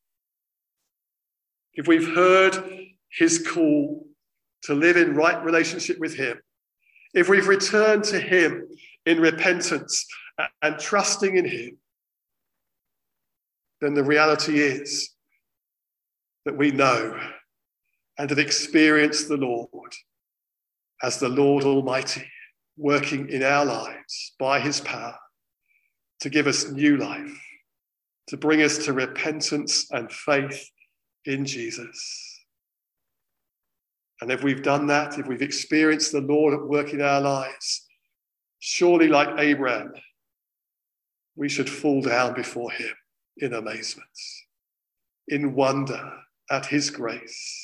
If we've heard his call to live in right relationship with him, if we've returned to him in repentance and trusting in him, then the reality is that we know and have experienced the Lord as the Lord Almighty, working in our lives by his power to give us new life, to bring us to repentance and faith in Jesus. And if we've done that, if we've experienced the Lord at work in our lives, surely like Abraham, we should fall down before him in amazement, in wonder at his grace,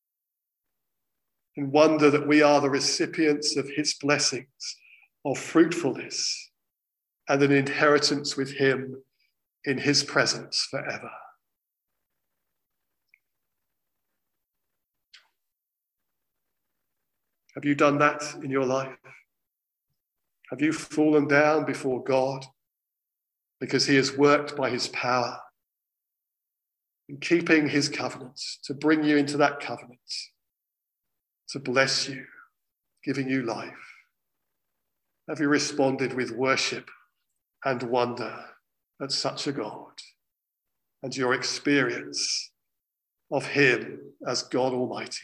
in wonder that we are the recipients of his blessings of fruitfulness and an inheritance with him in his presence forever. Have you done that in your life? Have you fallen down before God because he has worked by his power in keeping his covenants to bring you into that covenant, to bless you, giving you life? Have you responded with worship and wonder at such a God and your experience of him as God Almighty?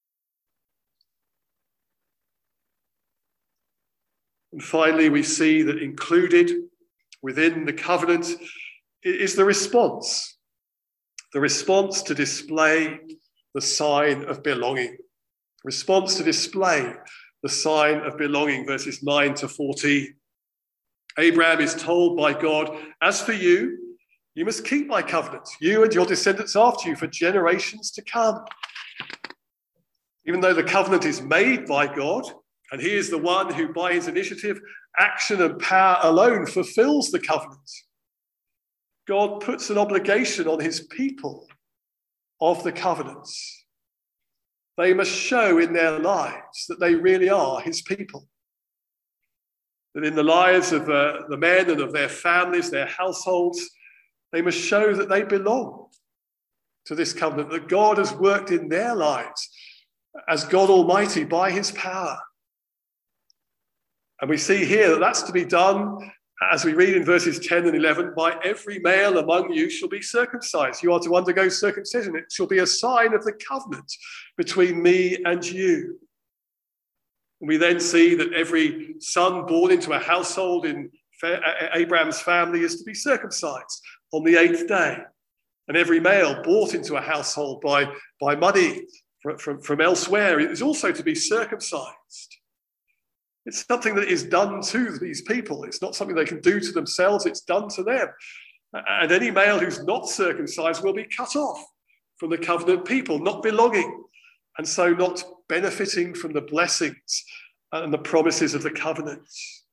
And finally, we see that included within the covenant is the response to display the sign of belonging. Response to display the sign of belonging, verses 9 to 14. Abraham is told by God, as for you, you must keep my covenant, you and your descendants after you for generations to come. Even though the covenant is made by God, and he is the one who, by his initiative, action and power alone, fulfills the covenant, God puts an obligation on his people of the covenants. They must show in their lives that they really are his people. That in the lives of the men and of their families, their households, they must show that they belong. to this covenant that God has worked in their lives as God Almighty by his power. And we see here that that's to be done, as we read in verses 10 and 11, by every male among you shall be circumcised. You are to undergo circumcision. It shall be a sign of the covenant between me and you. And we then see that every son born into a household in Abraham's family is to be circumcised on the 8th day. And every male brought into a household by money from elsewhere is also to be circumcised. It's something that is done to these people. It's not something they can do to themselves. It's done to them. And any male who's not circumcised will be cut off from the covenant people, not belonging, and so not benefiting from the blessings and the promises of the covenant.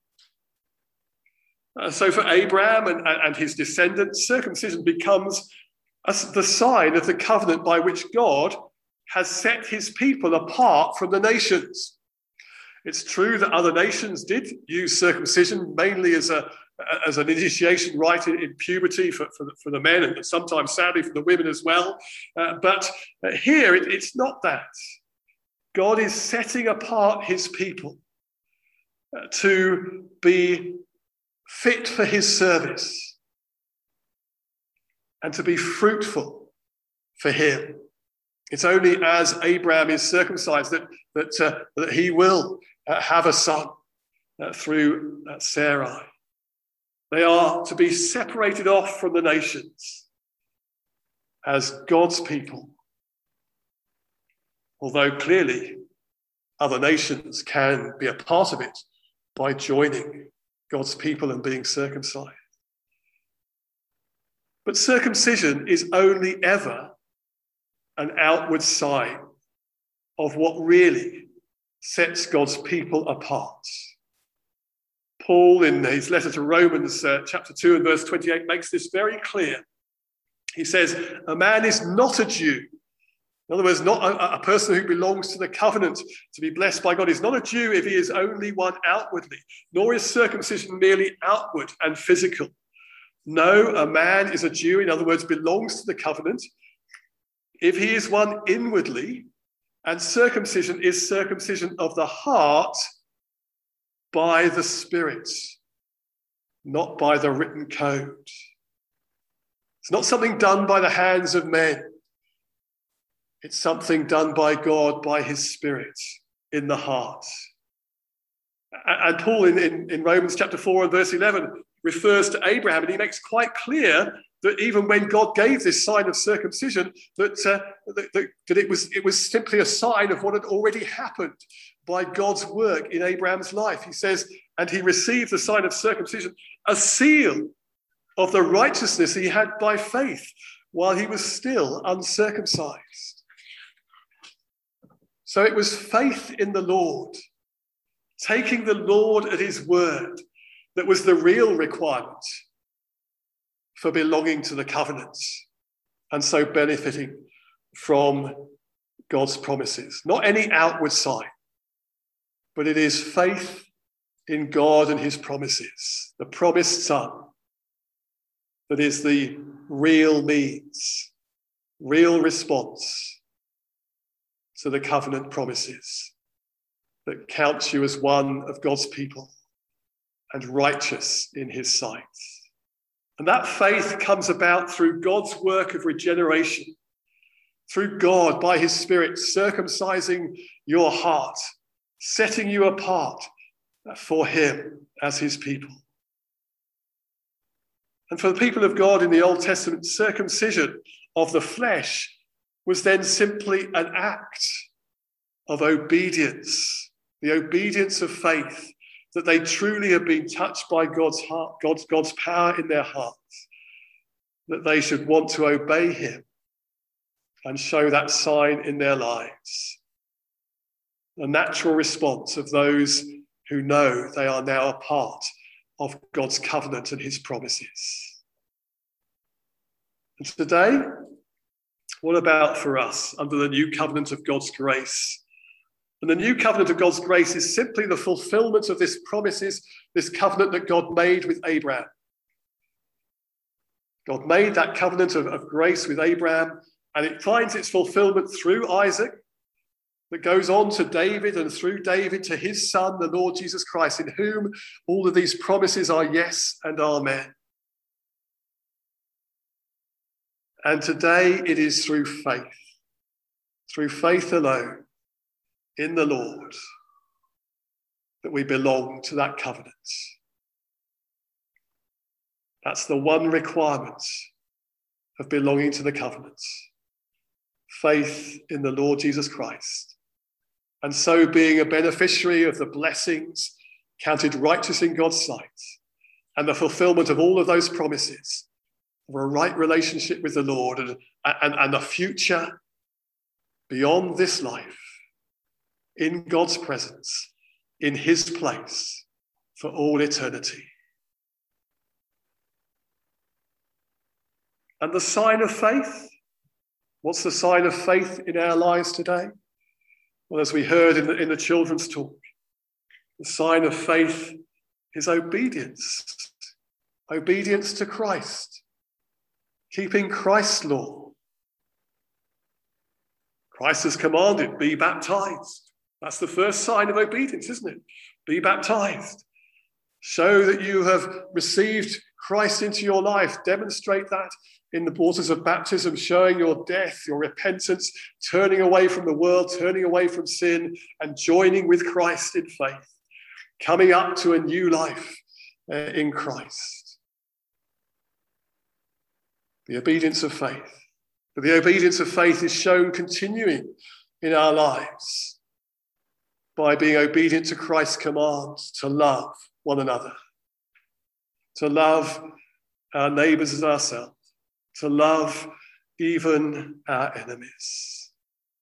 So for Abraham and his descendants, circumcision becomes the sign of the covenant by which God has set his people apart from the nations. It's true that other nations did use circumcision mainly as an initiation rite in puberty for the men, and sometimes, sadly, for the women as well. But here, it's not that. God is setting apart his people to be fit for his service and to be fruitful for him. It's only as Abraham is circumcised that he will have a son through Sarai. They are to be separated off from the nations as God's people, although clearly other nations can be a part of it by joining God's people and being circumcised. But circumcision is only ever an outward sign of what really sets God's people apart. Paul, in his letter to Romans, chapter 2 and verse 28, makes this very clear. He says, a man is not a Jew. In other words, not a person who belongs to the covenant to be blessed by God is not a Jew if he is only one outwardly, nor is circumcision merely outward and physical. No, a man is a Jew, in other words, belongs to the covenant, if he is one inwardly, and circumcision is circumcision of the heart by the Spirit, not by the written code. It's not something done by the hands of men. It's something done by God, by his Spirit in the heart. And Paul in Romans chapter 4 and verse 11 refers to Abraham, and he makes quite clear that even when God gave this sign of circumcision, that it was simply a sign of what had already happened by God's work in Abraham's life. He says, and he received the sign of circumcision, a seal of the righteousness he had by faith while he was still uncircumcised. So it was faith in the Lord, taking the Lord at his word, that was the real requirement for belonging to the covenant and so benefiting from God's promises. Not any outward sign, but it is faith in God and his promises, the promised son, that is the real means, real response to the covenant promises that counts you as one of God's people and righteous in his sight. And that faith comes about through God's work of regeneration, through God by his Spirit circumcising your heart, setting you apart for him as his people. And for the people of God in the Old Testament, circumcision of the flesh was then simply an act of obedience, the obedience of faith, that they truly have been touched by God's heart, God's power in their hearts, that they should want to obey him and show that sign in their lives. A natural response of those who know they are now a part of God's covenant and his promises. And today, what about for us under the new covenant of God's grace? And the new covenant of God's grace is simply the fulfillment of this promises, this covenant that God made with Abraham. God made that covenant of grace with Abraham And it finds its fulfillment through Isaac, that goes on to David, and through David to his son, the Lord Jesus Christ, in whom all of these promises are yes and amen. And today it is through faith alone in the Lord, that we belong to that covenant. That's the one requirement of belonging to the covenant. Faith in the Lord Jesus Christ. And so being a beneficiary of the blessings counted righteous in God's sight, and the fulfillment of all of those promises for a right relationship with the Lord and a future beyond this life in God's presence, in his place for all eternity. And the sign of faith, what's the sign of faith in our lives today? Well, as we heard in the children's talk, the sign of faith is obedience. Obedience to Christ. Keeping Christ's law. Christ has commanded, be baptized. That's the first sign of obedience, isn't it? Be baptized. Show that you have received Christ into your life. Demonstrate that in the waters of baptism, showing your death, your repentance, turning away from the world, turning away from sin, and joining with Christ in faith, coming up to a new life in Christ. The obedience of faith. But the obedience of faith is shown continuing in our lives by being obedient to Christ's commands to love one another, to love our neighbours as ourselves, to love even our enemies.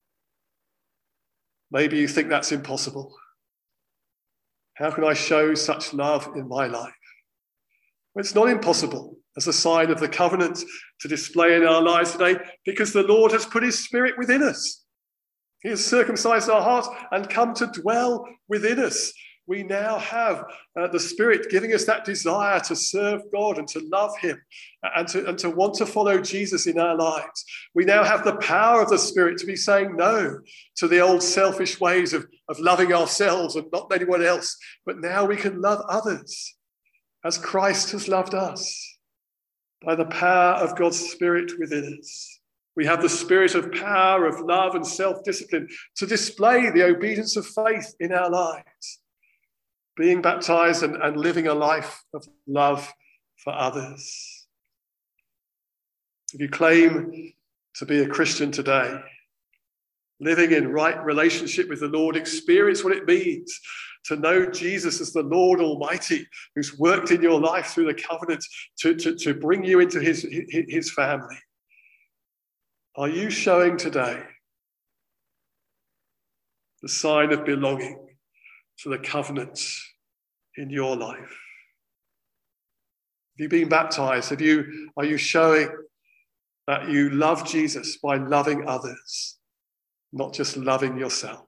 Maybe you think that's impossible. How can I show such love in my life? Well, it's not impossible as a sign of the covenant to display in our lives today, because the Lord has put his Spirit within us. He has circumcised our hearts and come to dwell within us. We now have the Spirit giving us that desire to serve God and to love him and to want to follow Jesus in our lives. We now have the power of the Spirit to be saying no to the old selfish ways of loving ourselves and not anyone else. But now we can love others as Christ has loved us by the power of God's Spirit within us. We have the spirit of power, of love and self-discipline to display the obedience of faith in our lives. Being baptized and living a life of love for others. If you claim to be a Christian today, living in right relationship with the Lord, experience what it means to know Jesus as the Lord Almighty, who's worked in your life through the covenant to bring you into his family. Are you showing today the sign of belonging to the covenant in your life? Have you been baptized? Are you showing that you love Jesus by loving others, not just loving yourself?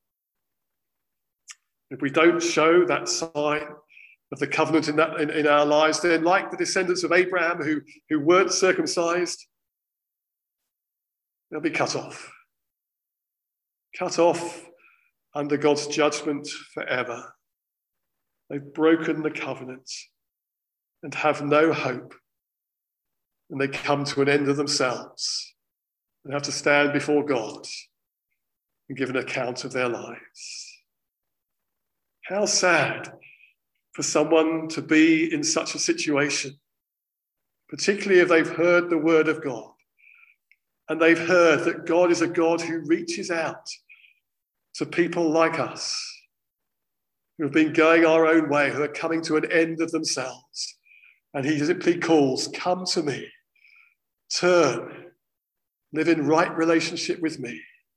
If we don't show that sign of the covenant in our lives, then like the descendants of Abraham who weren't circumcised, they'll be cut off. Cut off under God's judgment forever. They've broken the covenant and have no hope. And they come to an end of themselves and have to stand before God and give an account of their lives. How sad for someone to be in such a situation, particularly if they've heard the word of God and they've heard that God is a God who reaches out to people like us, who have been going our own way, who are coming to an end of themselves. And he simply calls, come to me, turn, live in right relationship with me,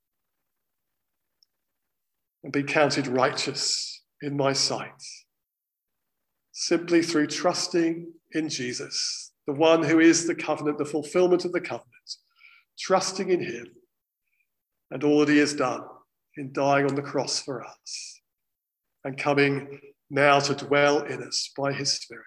and be counted righteous in my sight, simply through trusting in Jesus, the one who is the covenant, the fulfillment of the covenant, trusting in him and all that he has done in dying on the cross for us and coming now to dwell in us by his Spirit.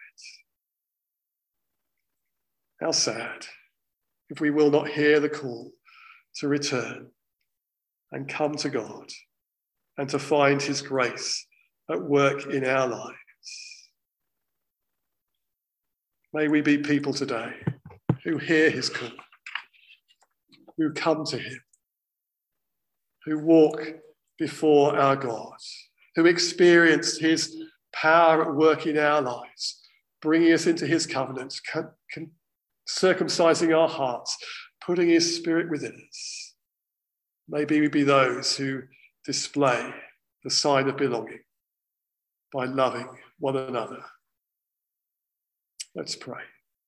How sad if we will not hear the call to return and come to God and to find his grace at work in our lives. May we be people today who hear his call, who come to him, who walk before our God, who experience his power at work in our lives, bringing us into his covenant, circumcising our hearts, putting his spirit within us. Maybe we be those who display the sign of belonging by loving one another. Let's pray.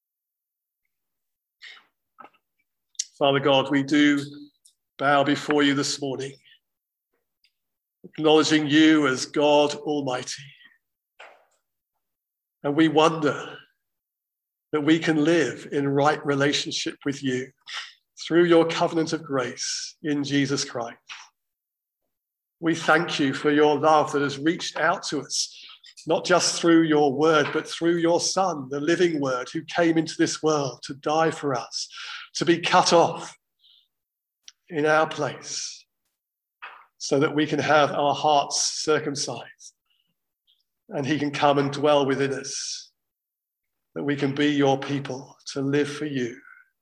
Father God, we do bow before you this morning, acknowledging you as God Almighty. And we wonder that we can live in right relationship with you through your covenant of grace in Jesus Christ. We thank you for your love that has reached out to us, not just through your word, but through your Son, the living word, who came into this world to die for us, to be cut off in our place so that we can have our hearts circumcised and he can come and dwell within us, that we can be your people to live for you.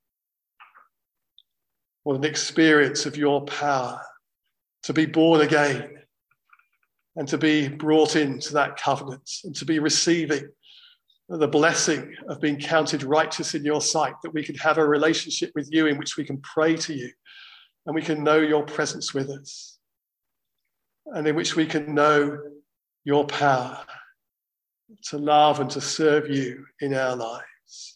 What an experience of your power to be born again and to be brought into that covenant and to be receiving the blessing of being counted righteous in your sight, that we can have a relationship with you in which we can pray to you and we can know your presence with us, and in which we can know your power to love and to serve you in our lives.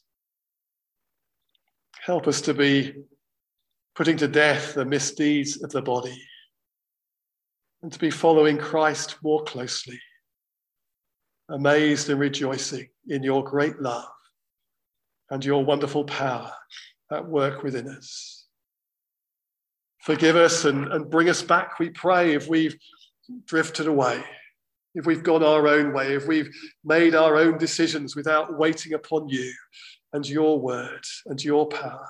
Help us to be putting to death the misdeeds of the body and to be following Christ more closely, amazed and rejoicing in your great love and your wonderful power at work within us. Forgive us and bring us back, we pray, if we've drifted away, if we've gone our own way, if we've made our own decisions without waiting upon you and your word and your power.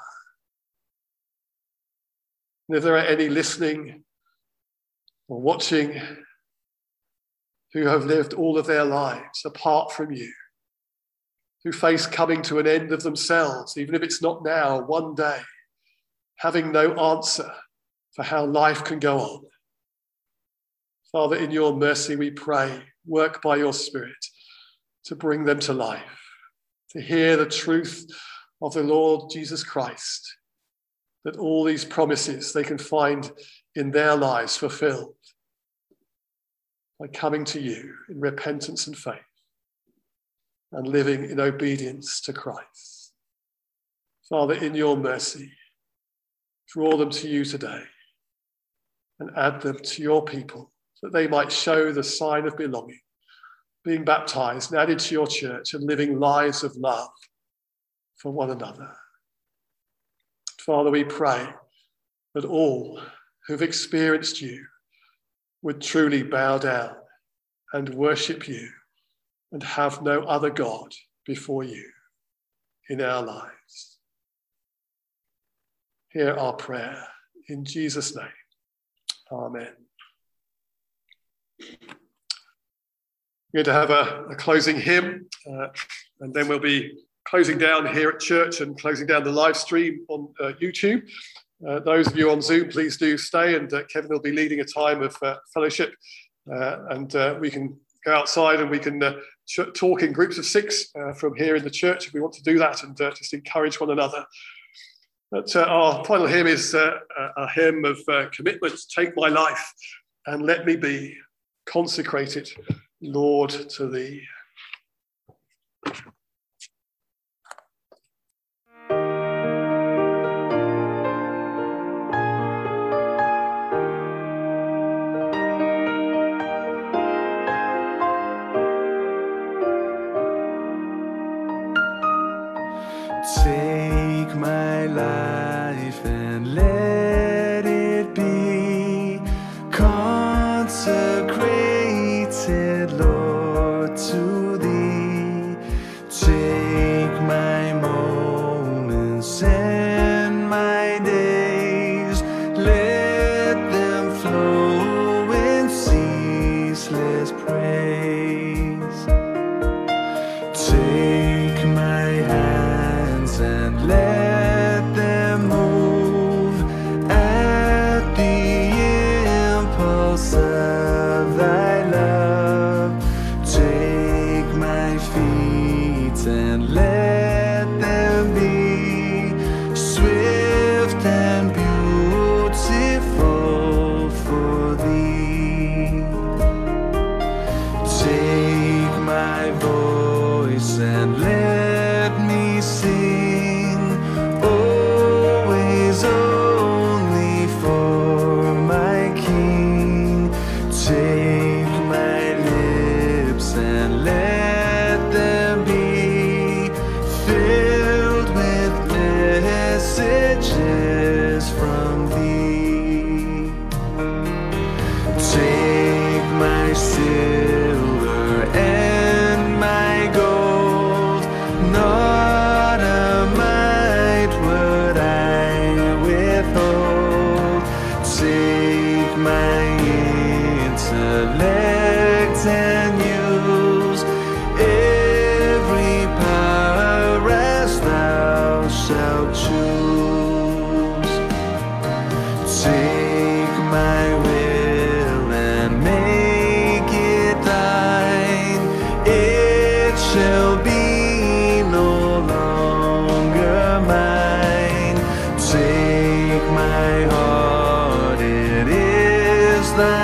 And if there are any listening or watching who have lived all of their lives apart from you, who face coming to an end of themselves, even if it's not now, one day, having no answer for how life can go on. Father, in your mercy, we pray, work by your Spirit to bring them to life, to hear the truth of the Lord Jesus Christ, that all these promises they can find in their lives fulfilled by coming to you in repentance and faith and living in obedience to Christ. Father, in your mercy, draw them to you today and add them to your people, that they might show the sign of belonging, being baptized and added to your church and living lives of love for one another. Father, we pray that all who've experienced you would truly bow down and worship you and have no other God before you in our lives. Hear our prayer in Jesus' name. Amen. We're going to have a closing hymn, and then we'll be closing down here at church and closing down the live stream on YouTube. Those of you on Zoom, please do stay, and Kevin will be leading a time of fellowship, and we can go outside and we can talk in groups of 6 from here in the church if we want to do that, and just encourage one another. But our final hymn is a hymn of commitment. Take my life and let me be consecrated, Lord, to thee. Take my life and let it be consecrated, Lord, to riches from thee. Take my silver and my gold, not a mite would I withhold. Take my intellect and use every power as thou shalt choose. Take my will and make it thine. It shall be no longer mine. Take my heart, it is thine.